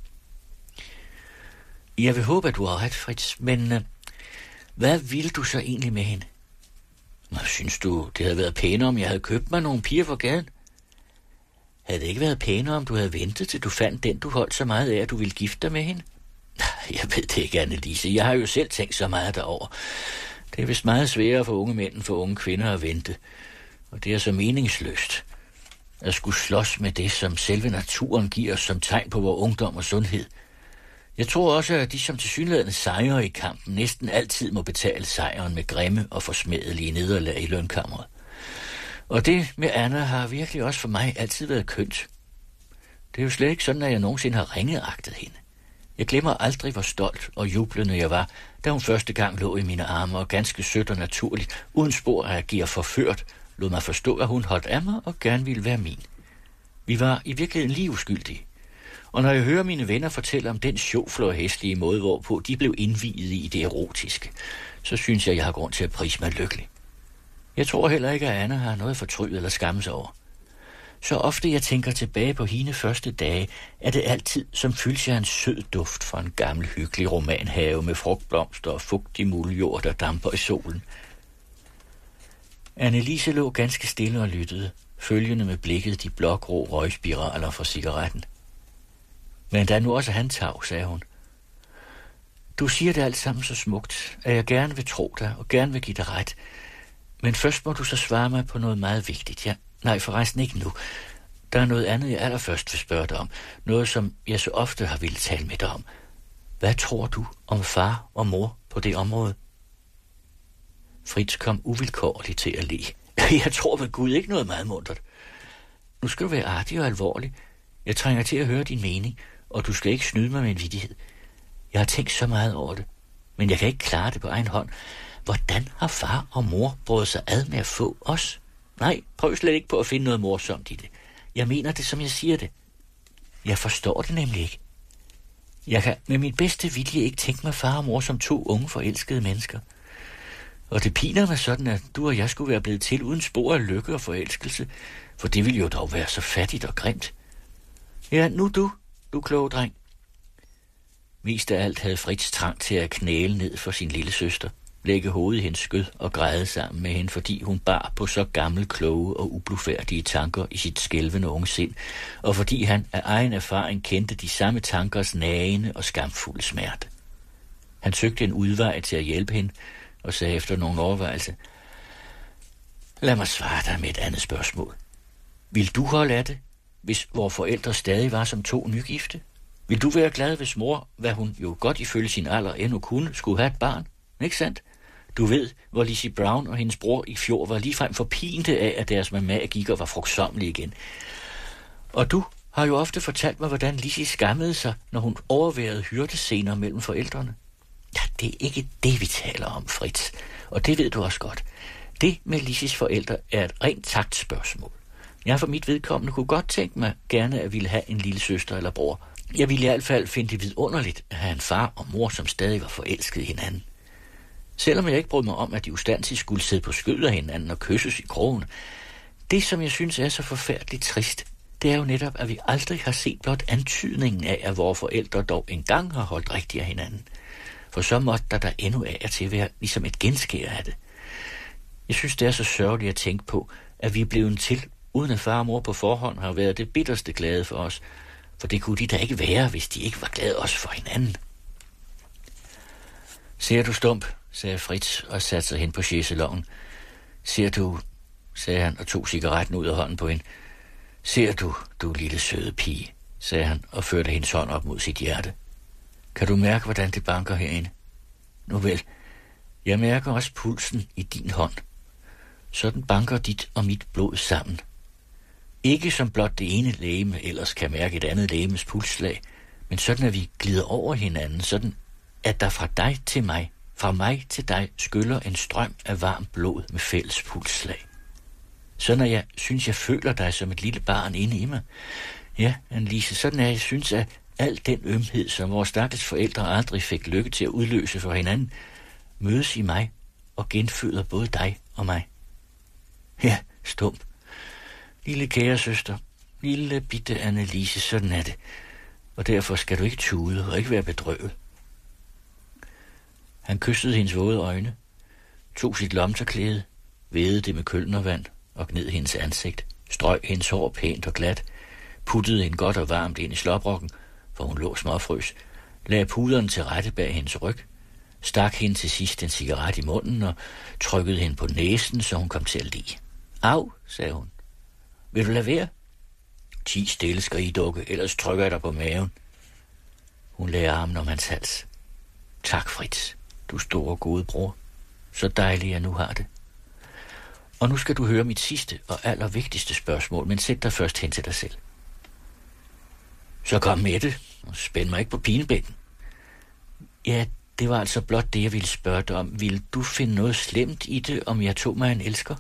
Jeg vil håbe, at du har ret, Fritz, men uh, hvad ville du så egentlig med hende? Nå, synes du, det havde været pænere, om jeg havde købt mig nogle piger for gaden? Havde det ikke været pænere, om du havde ventet, til du fandt den, du holdt så meget af, at du ville gifte dig med hende? Jeg ved det ikke, Annelise. Jeg har jo selv tænkt så meget derover. Det er vist meget sværere for unge mænd end for unge kvinder at vente. Og det er så meningsløst at skulle slås med det, som selve naturen giver os som tegn på vores ungdom og sundhed. Jeg tror også, at de som tilsyneladende sejrer i kampen næsten altid må betale sejren med grimme og forsmædelige nederlag i lønkammeret. Og det med Anna har virkelig også for mig altid været kønt. Det er jo slet ikke sådan, at jeg nogensinde har ringeagtet hende. Jeg glemmer aldrig, hvor stolt og jublende jeg var, da hun første gang lå i mine arme og ganske sødt og naturligt, uden spor at agere forført, lod mig forstå, at hun holdt af mig og gerne ville være min. Vi var i virkeligheden lige uskyldige. Og når jeg hører mine venner fortælle om den sjovflå hæslige måde, hvorpå de blev indviet i det erotiske, så synes jeg, jeg har grund til at prise mig lykkelig. Jeg tror heller ikke, at Anna har noget fortrydet eller skamme sig over. Så ofte jeg tænker tilbage på hende første dage, er det altid, som fyldes jeg en sød duft fra en gammel hyggelig romanhave med frugtblomster og fugtig muldjord, der damper i solen. Annelise lå ganske stille og lyttede, følgende med blikket de blågrå røgspiraler fra cigaretten. Men da nu også han tag, sagde hun. Du siger det alt sammen så smukt, at jeg gerne vil tro dig og gerne vil give dig ret. Men først må du så svare mig på noget meget vigtigt, ja. Nej, forresten ikke nu. Der er noget andet, jeg allerførst vil spørge dig om. Noget, som jeg så ofte har ville tale med dig om. Hvad tror du om far og mor på det område? Fritz kom uvilkårligt til at le. Jeg tror ved Gud ikke noget meget muntert. Nu skal du være artig og alvorlig. Jeg trænger til at høre din mening, og du skal ikke snyde mig med en vittighed. Jeg har tænkt så meget over det, men jeg kan ikke klare det på egen hånd. Hvordan har far og mor båret sig ad med at få os? Nej, prøv slet ikke på at finde noget morsomt i det. Jeg mener det, som jeg siger det. Jeg forstår det nemlig ikke. Jeg kan med min bedste vilje ikke tænke mig far og mor som to unge forelskede mennesker. Og det piner mig sådan, at du og jeg skulle være blevet til uden spor af lykke og forelskelse, for det ville jo dog være så fattigt og grimt. Ja, nu du, du kloge dreng. Mest af alt havde Fritz trang til at knæle ned for sin lille søster, lægge hovedet i hendes skød og græde sammen med hende, fordi hun bar på så gammel, kloge og ublufærdige tanker i sit skælvende unge sind, og fordi han af egen erfaring kendte de samme tankers nagende og skamfulde smerte. Han søgte en udvej til at hjælpe hende, og sagde efter nogle overvejelser: lad mig svare dig med et andet spørgsmål. Vil du holde af det, hvis vores forældre stadig var som to nygifte? Vil du være glad, hvis mor, hvad hun jo godt ifølge sin alder endnu kunne, skulle have et barn? Ikke sandt? Du ved, hvor Lizzie Brown og hendes bror i fjor var ligefrem forpinte af, at deres mamma gik og var frugtsommelig igen. Og du har jo ofte fortalt mig, hvordan Lizzie skammede sig, når hun overværede hyrdescener mellem forældrene. Ja, det er ikke det, vi taler om, Fritz. Og det ved du også godt. Det med Lizzies forældre er et rent taktspørgsmål. Jeg for mit vedkommende kunne godt tænke mig gerne at ville have en lille søster eller bror. Jeg ville i hvert fald finde det vidunderligt at have en far og mor, som stadig var forelskede i hinanden. Selvom jeg ikke brød mig om, at de ustandsigt skulle sidde på skødet af hinanden og kysses i krogen. Det, som jeg synes er så forfærdeligt trist, det er jo netop, at vi aldrig har set blot antydningen af, at vores forældre dog engang har holdt rigtigt af hinanden. For så måtte der der endnu af til være ligesom et genskær af det. Jeg synes, det er så sørgeligt at tænke på, at vi er blevet til, uden at far og mor på forhånd har været det bitterste glade for os. For det kunne de da ikke være, hvis de ikke var glade også for hinanden. Ser du, Stump, sagde Fritz og satte sig hen på chaiselongen. Ser du, sagde han og tog cigaretten ud af hånden på hende. Ser du, du lille søde pige, sagde han og førte hendes hånd op mod sit hjerte. Kan du mærke, hvordan det banker herinde? Nu vel, jeg mærker også pulsen i din hånd. Sådan banker dit og mit blod sammen. Ikke som blot det ene legeme ellers kan mærke et andet legemes pulsslag, men sådan at vi glider over hinanden, sådan at der fra dig til mig, fra mig til dig, skyller en strøm af varmt blod med fælles pulsslag. Sådan at jeg synes, jeg føler dig som et lille barn inde i mig. Ja, Annelise, sådan at jeg synes, at al den ømhed, som vores stakkels forældre aldrig fik lykke til at udløse for hinanden, mødes i mig og genføder både dig og mig. Ja, Stump. Lille kære søster, lille bitte Annelise, sådan er det. Og derfor skal du ikke tude og ikke være bedrøvet. Han kyssede hendes våde øjne, tog sit lomterklæde, vædede det med kølnervand og gned hendes ansigt, strøg hendes hår pænt og glat, puttede hende godt og varmt ind i slåbrokken, for hun lå småfrøs, lagde puderen til rette bag hendes ryg, stak hende til sidst en cigaret i munden og trykkede hende på næsen, så hun kom til at le. Au, sagde hun. Vil du lade være? Ti stille, skrigedukke, ellers trykker jeg dig på maven. Hun lagde armen om hans hals. Tak, Fritz, du store gode bror. Så dejligt, jeg nu har det. Og nu skal du høre mit sidste og allervigtigste spørgsmål, men sæt dig først hen til dig selv. Så kom med det, og spænd mig ikke på pinebænken. Ja, det var altså blot det, jeg ville spørge dig om. Ville du finde noget slemt i det, om jeg tog mig en elsker?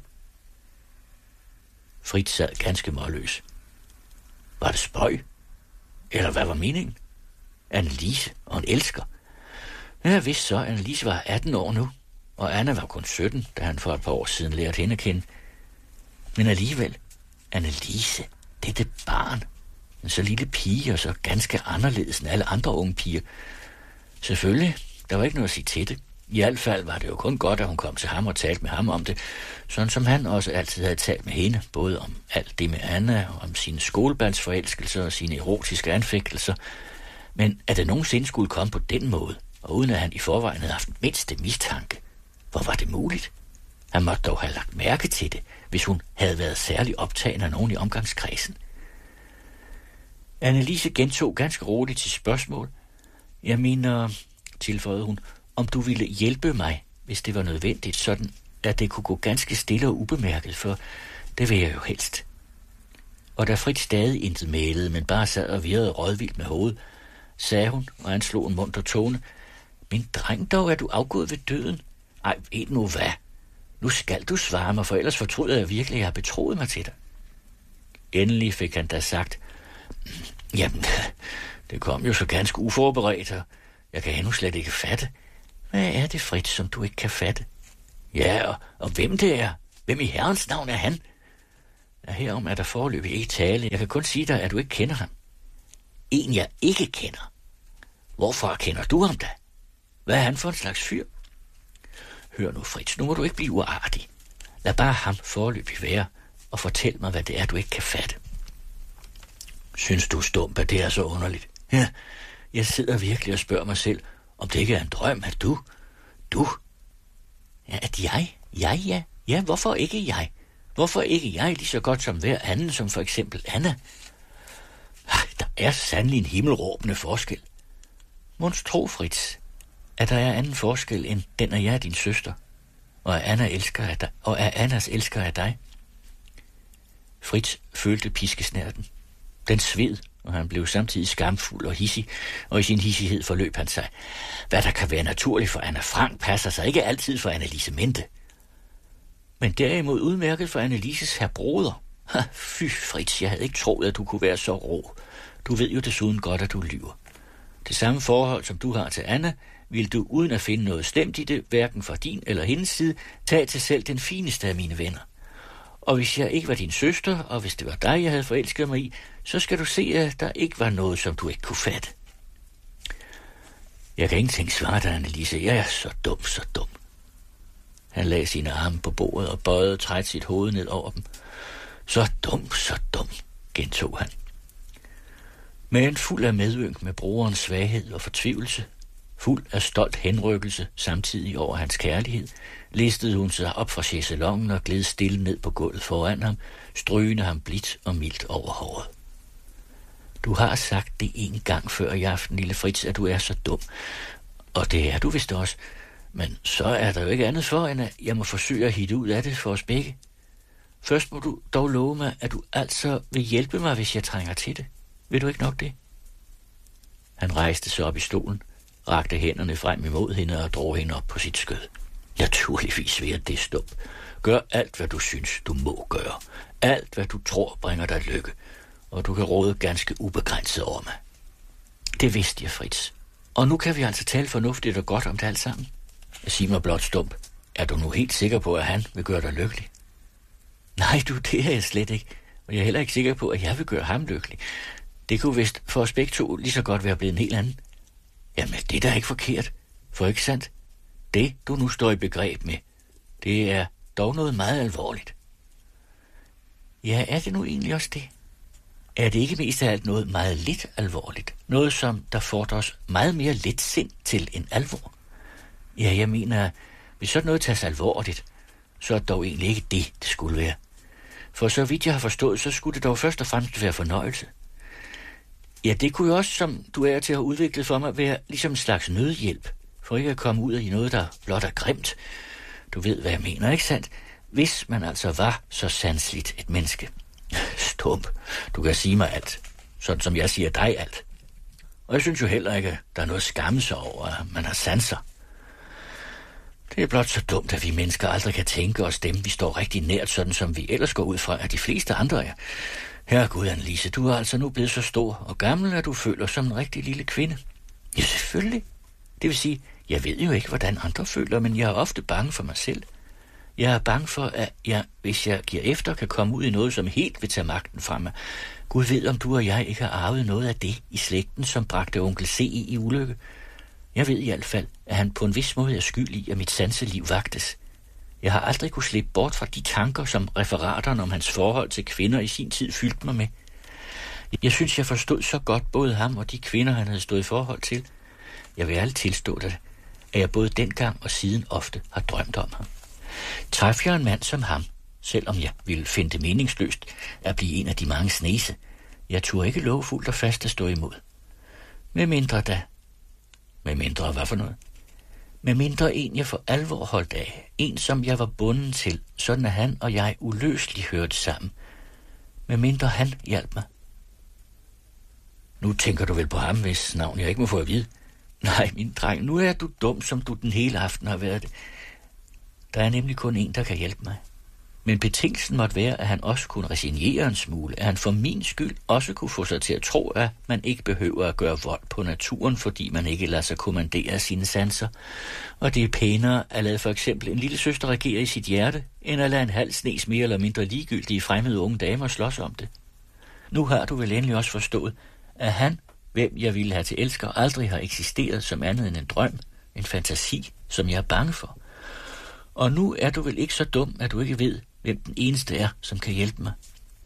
Fritz sad ganske målløs. Var det spøj? Eller hvad var meningen? Annelise og en elsker? Ja, vidst så. Annelise var atten år nu, og Anna var kun sytten, da han for et par år siden lærte hende at kende. Men alligevel, Annelise, det er det barn. En så lille pige, og så ganske anderledes end alle andre unge piger. Selvfølgelig, der var ikke noget at sige til det. I hvert fald var det jo kun godt, at hun kom til ham og talte med ham om det, sådan som han også altid havde talt med hende, både om alt det med Anna, og om sine skolebalsforelskelser og sine erotiske anfægtelser. Men at det nogensinde skulle komme på den måde, og uden at han i forvejen havde haft mindste mistanke, hvor var det muligt? Han måtte dog have lagt mærke til det, hvis hun havde været særlig optagen af nogen i omgangskredsen. Annelise gentog ganske roligt til spørgsmål. Jeg mener, tilføjede hun, om du ville hjælpe mig, hvis det var nødvendigt, sådan at det kunne gå ganske stille og ubemærket, for det vil jeg jo helst. Og da Fritz stadig intet mælede, men bare sad og virrede rådvildt med hovedet, sagde hun, og han slog en munter tone, men dreng dog, er du afgået ved døden? Ej, ved nu hvad? Nu skal du svare mig, for ellers fortryder jeg virkelig, at jeg har betroet mig til dig. Endelig fik han da sagt, jamen, det kom jo så ganske uforberedt, og jeg kan endnu slet ikke fatte. Hvad er det, Fritz, som du ikke kan fatte? Ja, og, og hvem det er? Hvem i herrens navn er han? Ja, herom er der foreløbig ikke tale. Jeg kan kun sige dig, at du ikke kender ham. En, jeg ikke kender. Hvorfor kender du ham da? Hvad er han for en slags fyr? Hør nu, Fritz, nu må du ikke blive uartig. Lad bare ham foreløbig være, og fortæl mig, hvad det er, du ikke kan fatte. Synes du, Stump, at det er så underligt? Ja, jeg sidder virkelig og spørger mig selv, om det ikke er en drøm, at du, du, Ja, at jeg? Jeg, ja. Ja, hvorfor ikke jeg? Hvorfor ikke jeg lige så godt som hver anden, som for eksempel Anna? Der er sandelig en himmelråbende forskel. Måns tro, Fritz, at der er anden forskel end den, at jeg er din søster, og at Anna elsker af dig, og at Annas elsker af dig. Fritz følte piskesnærten. Den sved, og han blev samtidig skamfuld og hissig, og i sin hissighed forløb han sig. Hvad der kan være naturligt for Anna Frank, passer sig ikke altid for Annelise Mente. Men derimod udmærket for Annelises herr broder. Ha, fy, Fritz, jeg havde ikke troet, at du kunne være så rå. Du ved jo desuden godt, at du lyver. Det samme forhold, som du har til Anna, vil du uden at finde noget stemt i det, hverken fra din eller hendes side, tage til selv den fineste af mine venner. Og hvis jeg ikke var din søster, og hvis det var dig, jeg havde forelsket mig i, så skal du se, at der ikke var noget, som du ikke kunne fatte. Jeg kan ingenting svare dig, Annelise. Jeg er så dum, så dum. Han lagde sine arme på bordet og bøjede træt sit hoved ned over dem. Så dum, så dum, gentog han. Men fuld af medynk med broderens svaghed og fortvivlelse, fuld af stolt henrykkelse samtidig over hans kærlighed, listede hun sig op fra chaiselongen og gled stille ned på gulvet foran ham, strygende ham blidt og mildt over håret. Du har sagt det en gang før i aften, lille Fritz, at du er så dum. Og det er du vist også. Men så er der jo ikke andet for, end at jeg må forsøge at hitte ud af det for os begge. Først må du dog love mig, at du altså vil hjælpe mig, hvis jeg trænger til det. Vil du ikke nok det? Han rejste sig op i stolen, rakte hænderne frem imod hende og drog hende op på sit skød. Naturligvis vil jeg det, Stump. Gør alt, hvad du synes, du må gøre. Alt, hvad du tror, bringer dig lykke. Og du kan råde ganske ubegrænset over mig. Det vidste jeg, Fritz. Og nu kan vi altså tale fornuftigt og godt om det alt sammen. Sig mig blot, Stump. Er du nu helt sikker på, at han vil gøre dig lykkelig? Nej, du, det er jeg slet ikke. Og jeg er heller ikke sikker på, at jeg vil gøre ham lykkelig. Det kunne vist for os begge to lige så godt være blevet en helt anden. Jamen, det er da ikke forkert. For ikke sandt? Det, du nu står i begreb med, det er dog noget meget alvorligt. Ja, er det nu egentlig også det? Er det ikke mest af alt noget meget lidt alvorligt? Noget, som der fordrer os meget mere let sind til en alvor? Ja, jeg mener, hvis sådan noget tages alvorligt, så er det dog egentlig ikke det, det skulle være. For så vidt jeg har forstået, så skulle det dog først og fremmest være fornøjelse. Ja, det kunne jo også, som du er til at have udviklet for mig, være ligesom en slags nødhjælp, for ikke at komme ud af i noget, der blot er grimt. Du ved, hvad jeg mener, ikke sandt? Hvis man altså var så sandsligt et menneske. Stump, du kan sige mig alt, sådan som jeg siger dig alt. Og jeg synes jo heller ikke, at der er noget at skamme sig over, at man har sanser. Det er blot så dumt, at vi mennesker aldrig kan tænke os dem, vi står rigtig nært, sådan som vi ellers går ud fra, at de fleste andre er. Herregud, Annelise, du er altså nu blevet så stor og gammel, at du føler som en rigtig lille kvinde. Ja, selvfølgelig. Det vil sige, jeg ved jo ikke, hvordan andre føler, men jeg er ofte bange for mig selv. Jeg er bange for, at jeg, hvis jeg giver efter, kan komme ud i noget, som helt vil tage magten fra mig. Gud ved, om du og jeg ikke har arvet noget af det i slægten, som bragte onkel C i i ulykke. Jeg ved i hvert fald, at han på en vis måde er skyld i, at mit sanseliv vagtes. Jeg har aldrig kunne slippe bort fra de tanker, som referaterne om hans forhold til kvinder i sin tid fyldte mig med. Jeg synes, jeg forstod så godt både ham og de kvinder, han havde stået i forhold til. Jeg vil ærligt tilstå det, at jeg både dengang og siden ofte har drømt om ham. Træf jeg en mand som ham, selvom jeg ville finde det meningsløst at blive en af de mange snese, jeg turde ikke love fuldt og fast at stå imod. Med mindre da. Med mindre hvad for noget? Med mindre en, jeg for alvor holdt af. En, som jeg var bunden til, sådan at han og jeg uløseligt hørte sammen. Med mindre han hjalp mig. Nu tænker du vel på ham, hvis navn jeg ikke må få at vide. Nej, min dreng, nu er du dum, som du den hele aften har været det. Der er nemlig kun en, der kan hjælpe mig. Men betingelsen måtte være, at han også kunne resignere en smule, at han for min skyld også kunne få sig til at tro, at man ikke behøver at gøre vold på naturen, fordi man ikke lader sig kommandere af sine sanser. Og det er pænere at lade for eksempel en lille søster regere i sit hjerte, end at lade en halv snes mere eller mindre ligegyldige fremmede unge damer slås om det. Nu har du vel endelig også forstået, at han, hvem jeg ville have til elsker, aldrig har eksisteret som andet end en drøm, en fantasi, som jeg er bange for. Og nu er du vel ikke så dum, at du ikke ved, hvem den eneste er, som kan hjælpe mig.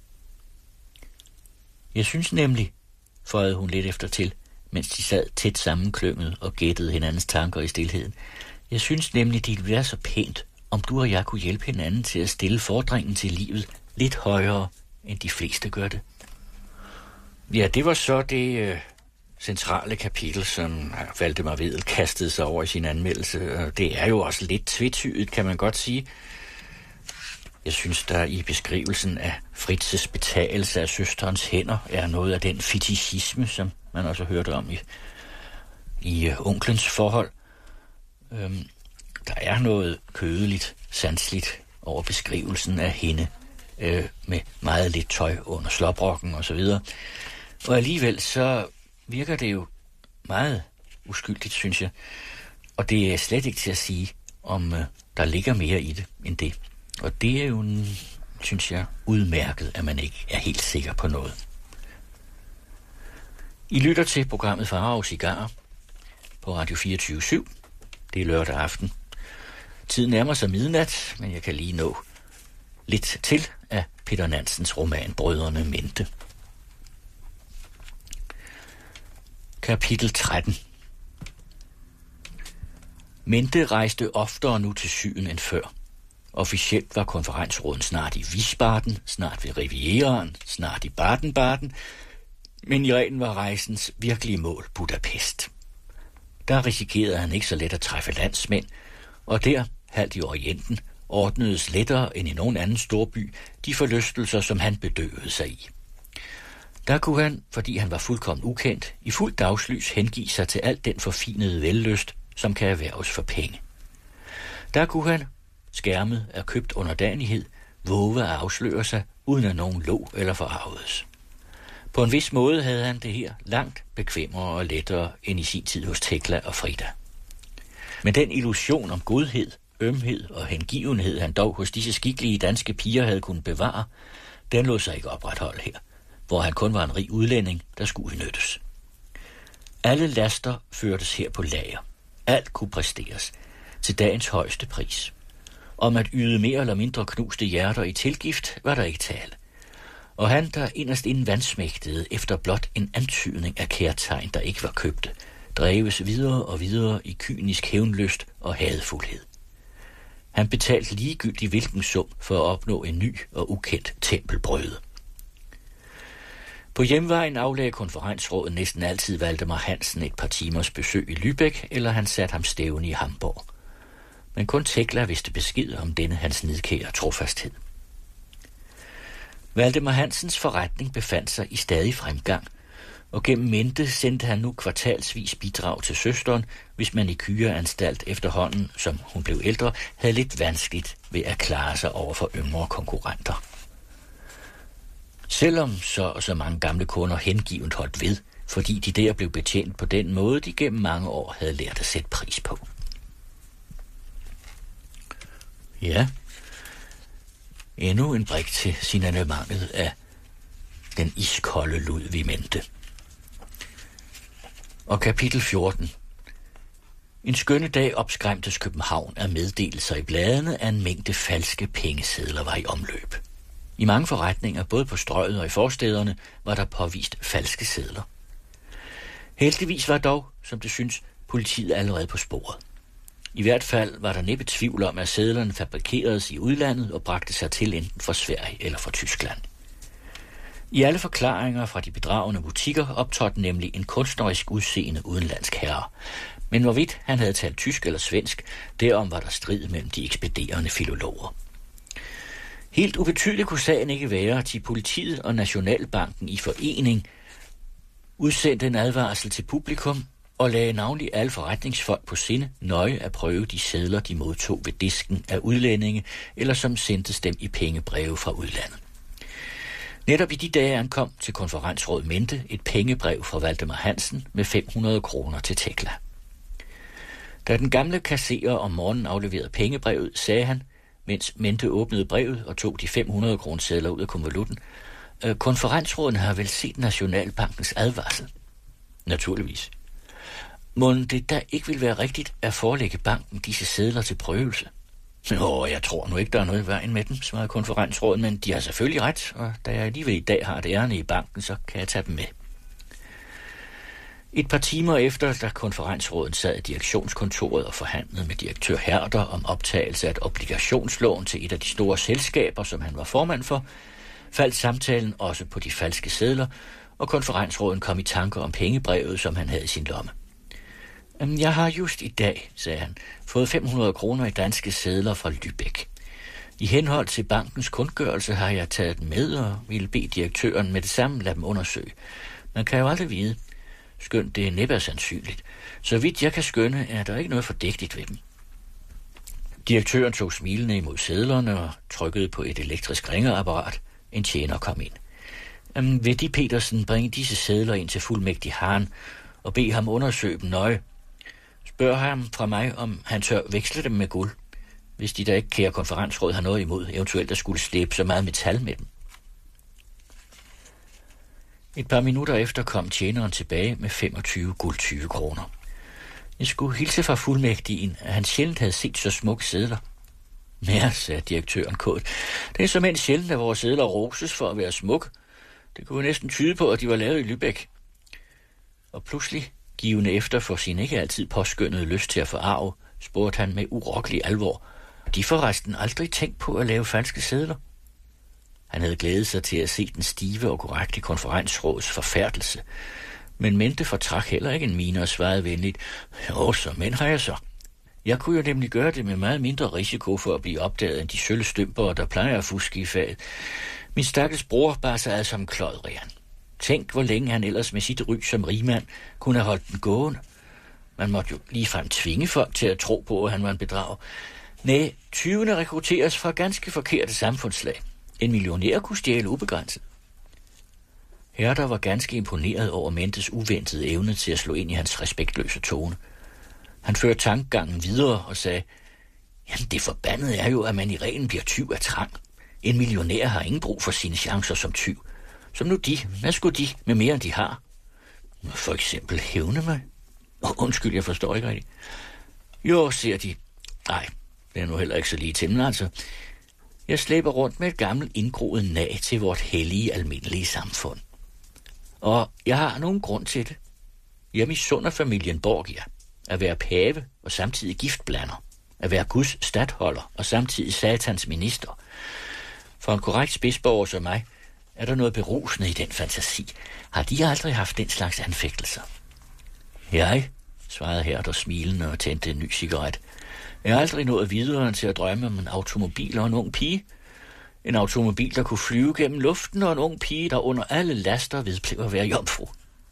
Jeg synes nemlig, føjede hun lidt efter til, mens de sad tæt sammenklynget og gættede hinandens tanker i stilheden. Jeg synes nemlig, det ville være så pænt, om du og jeg kunne hjælpe hinanden til at stille fordringen til livet lidt højere, end de fleste gør det. Ja, det var så det øh, centrale kapitel, som Valdemar Wedel kastede sig over i sin anmeldelse. Det er jo også lidt tvetydigt, kan man godt sige. Jeg synes, der i beskrivelsen af Fritzes betagelse af søsterens hænder er noget af den fetichisme, som man også hørte om i, i uh, onklens forhold. Øhm, der er noget kødeligt, sanseligt over beskrivelsen af hende, øh, med meget lidt tøj under slåbrokken og så videre. Og alligevel så virker det jo meget uskyldigt, synes jeg. Og det er slet ikke til at sige, om øh, der ligger mere i det end det. Og det er jo, en, synes jeg, udmærket, at man ikke er helt sikker på noget. I lytter til programmet Farve og Cigarer på Radio fireogtyve syv. Det er lørdag aften. Tiden nærmer sig midnat, men jeg kan lige nå lidt til af Peter Nansens roman Brødrene Mente. Kapitel tretten. Mente rejste oftere nu til Syden end før. Officielt var konferensråden snart i Wiesbaden, snart ved Rivieraen, snart i Baden-Baden, men i reglen var rejsens virkelige mål Budapest. Der risikerede han ikke så let at træffe landsmænd, og der, halvt i Orienten, ordnedes lettere end i nogen anden storby de forlystelser, som han bedøvede sig i. Der kunne han, fordi han var fuldkommen ukendt, i fuld dagslys hengive sig til alt den forfinede vellyst, som kan erhverves for penge. Der kunne han, skærmet af købt underdanighed, våge at afsløre sig, uden at nogen lå eller forarvedes. På en vis måde havde han det her langt bekvemmere og lettere end i sin tid hos Tekla og Frida. Men den illusion om godhed, ømhed og hengivenhed, han dog hos disse skikkelige danske piger havde kunnet bevare, den lod sig ikke opretholde her, hvor han kun var en rig udlænding, der skulle udnyttes. Alle laster førtes her på lager. Alt kunne præsteres til dagens højeste pris. Om at yde mere eller mindre knuste hjerter i tilgift, var der ikke tale. Og han, der inderst inden vansmægtede efter blot en antydning af kærtegn, der ikke var købte, dreves videre og videre i kynisk hævnlyst og hadefuldhed. Han betalte ligegyldigt hvilken sum for at opnå en ny og ukendt tempelbrøde. På hjemvejen aflagde konferensrådet næsten altid Valdemar Hansen et par timers besøg i Lübeck, eller han satte ham stævne i Hamburg. Men kun Tekla vidste besked om denne hans nidkære trofasthed. Valdemar Hansens forretning befandt sig i stadig fremgang, og gennem Mente sendte han nu kvartalsvis bidrag til søsteren, hvis man i Kyreanstalt efterhånden, som hun blev ældre, havde lidt vanskeligt ved at klare sig over for yngre konkurrenter. Selvom så og så mange gamle kunder hengivent holdt ved, fordi de der blev betjent på den måde, de gennem mange år havde lært at sætte pris på. Ja, endnu en brik til signalementet af den iskolde Ludvig Mente. Og kapitel fjorten. En skønne dag opskræmtes København af meddelelser i bladene, at en mængde falske pengesedler var i omløb. I mange forretninger, både på Strøget og i forstæderne, var der påvist falske sedler. Heldigvis var dog, som det synes, politiet allerede på sporet. I hvert fald var der næppe tvivl om, at sedlerne fabrikeredes i udlandet og bragte sig til enten fra Sverige eller fra Tyskland. I alle forklaringer fra de bedragende butikker optrådte nemlig en kunstnerisk udseende udenlandsk herre. Men hvorvidt han havde talt tysk eller svensk, derom var der strid mellem de ekspederende filologer. Helt ubetydeligt kunne sagen ikke være, at politiet og Nationalbanken i forening udsendte en advarsel til publikum og lagde navnlig alle forretningsfolk på sinde nøje at prøve de sedler, de modtog ved disken af udlændinge, eller som sendtes dem i pengebreve fra udlandet. Netop i de dage ankom til konferensråd Mente et pengebrev fra Valdemar Hansen med fem hundrede kroner til Tekla. Da den gamle kasserer om morgenen afleverede pengebrevet, sagde han, mens Mente åbnede brevet og tog de fem hundrede kroner sedler ud af konvolutten, konferensråden har vel set Nationalbankens advarsel? Naturligvis. Mon det da ikke vil være rigtigt at forelægge banken disse sedler til prøvelse? Åh, jeg tror nu ikke, der er noget i vejen med dem, svarede konferensrådet, men de har selvfølgelig ret, og da jeg alligevel i dag har et ærne i banken, så kan jeg tage dem med. Et par timer efter, da konferensråden sad i direktionskontoret og forhandlede med direktør Herder om optagelse af et obligationslån til et af de store selskaber, som han var formand for, faldt samtalen også på de falske sedler, og konferensråden kom i tanker om pengebrevet, som han havde i sin lomme. Jeg har just i dag, sagde han, fået fem hundrede kroner i danske sedler fra Lübeck. I henhold til bankens kundgørelse har jeg taget dem med og ville bede direktøren med det samme lade dem undersøge. Man kan jo aldrig vide, skønt det er næppe sandsynligt. Så vidt jeg kan skønne, er der ikke noget fordægtigt ved dem. Direktøren tog smilende imod sedlerne og trykkede på et elektrisk ringeapparat. En tjener kom ind. Jamen, vil de Petersen bringe disse sedler ind til fuldmægtig Hahn og bede ham undersøge dem nøje? Spørg ham fra mig, om han tør veksle dem med guld, hvis de der ikke kære konferensråd har noget imod, eventuelt der skulle slæbe så meget metal med dem. Et par minutter efter kom tjeneren tilbage med femogtyve guldtyve kroner. Jeg skulle hilse fra fuldmægtigen, at han sjældent havde set så smukke sedler. Ja, sagde direktøren kort. Det er som en sjældent, at vores sedler roses for at være smuk. Det kunne næsten tyde på, at de var lavet i Lübeck. Og pludselig, givende efter for sin ikke altid påskønnede lyst til at forarve, spurgte han med urokkelig alvor. De forresten aldrig tænkt på at lave falske sedler. Han havde glædet sig til at se den stive og korrekte konferensråds forfærdelse, men Mente fortrak heller ikke en mine og svarede venligt. Jo, så men har jeg så. Jeg kunne jo nemlig gøre det med meget mindre risiko for at blive opdaget end de sølle stømpere, der plejer at fuske i faget. Min stakkels bror bar sig ad som klodræren. Tænk, hvor længe han ellers med sit ry som rigmand kunne have holdt den gående. Man måtte jo ligefrem tvinge folk til at tro på, at han var en bedrag. Næh, tyvene rekrutteres fra ganske forkerte samfundslag. En millionær kunne stjæle ubegrænset. Herder var ganske imponeret over Mentes uventede evne til at slå ind i hans respektløse tone. Han førte tankegangen videre og sagde, jamen det forbandede er jo, at man i reglen bliver tyv af trang. En millionær har ingen brug for sine chancer som tyv. Som nu de, hvad skulle de med mere end de har? For eksempel hævne mig. Oh, undskyld, jeg forstår ikke rigtigt. Jo, siger de. Nej, det er nu heller ikke så lige til, men altså. Jeg slæber rundt med et gammelt indgroet nag til vort hellige almindelige samfund. Og jeg har nogen grund til det. Jeg misunder familien Borgia. At være pave og samtidig giftblander. At være Guds statholder og samtidig satans minister. For en korrekt spidsborger som mig, er der noget berusende i den fantasi. Har de aldrig haft den slags anfægtelser? Jeg, svarede Herder smilende og tændte en ny cigaret. Jeg har aldrig nået videre til at drømme om en automobil og en ung pige. En automobil, der kunne flyve gennem luften, og en ung pige, der under alle laster vedblev at være jomfru.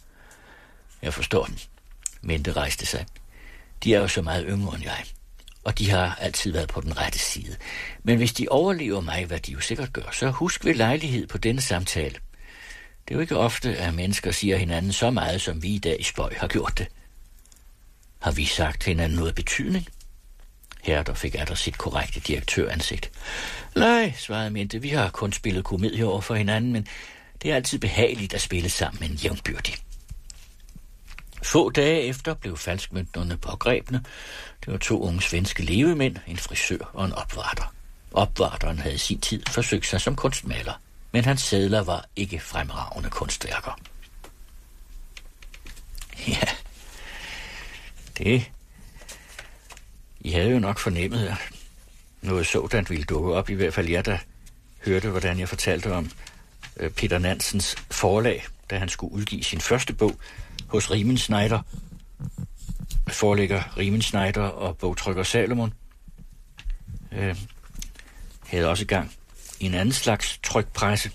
Jeg forstår den. Mente rejste sig. De er jo så meget yngre end jeg, og de har altid været på den rette side. Men hvis de overlever mig, hvad de jo sikkert gør, så husk ved lejlighed på denne samtale. Det er jo ikke ofte, at mennesker siger hinanden så meget, som vi i dag i spøj har gjort det. Har vi sagt hinanden noget betydning? Herder fik atter sit korrekte direktøransigt. Nej, svarede Mente, vi har kun spillet komedie over for hinanden, men det er altid behageligt at spille sammen med en jævnbyrdig. Få dage efter blev falskmøntnerne pågrebne. Det var to unge svenske levemænd, en frisør og en opvarter. Opvarteren havde i sin tid forsøgt sig som kunstmaler, men hans sedler var ikke fremragende kunstværker. Ja, det... I havde jo nok fornemmet, at noget sådan ville dukke op, i hvert fald jeg, der hørte, hvordan jeg fortalte om øh, Peter Nansens forlag, da han skulle udgive sin første bog hos Riemenschneider, forlægger Riemenschneider og bogtrykker Salomon. Øh, havde også i gang i en anden slags trykpresse.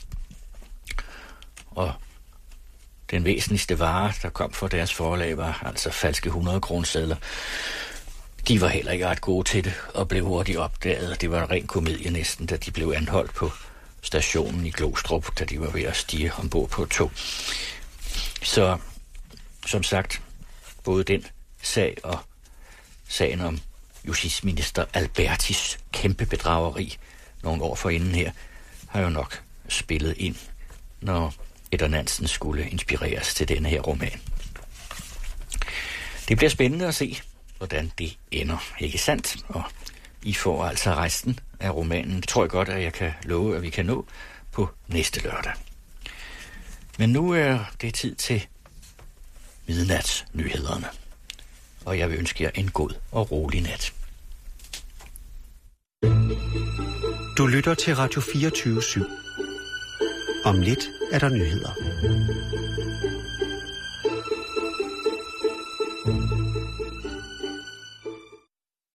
Og den væsentligste vare, der kom fra deres forlag, var altså falske hundrede kronesedler. De var heller ikke ret gode til det, og blev hurtigt opdaget. Det var en ren komedie næsten, da de blev anholdt på stationen i Glostrup, da de var ved at stige ombord på et tog. Så, som sagt, både den sag og sagen om justitsminister Albertis kæmpe bedrageri nogle år forinden her, har jo nok spillet ind, når Edder Nansen skulle inspireres til denne her roman. Det bliver spændende at se, hvordan det ender, ikke sandt? Og I får altså resten af romanen. Det tror jeg godt, at jeg kan love, at vi kan nå på næste lørdag. Men nu er det tid til midnatsnyhederne. Og jeg vil ønske jer en god og rolig nat. Du lytter til Radio fireogtyve syv. Om lidt er der nyheder.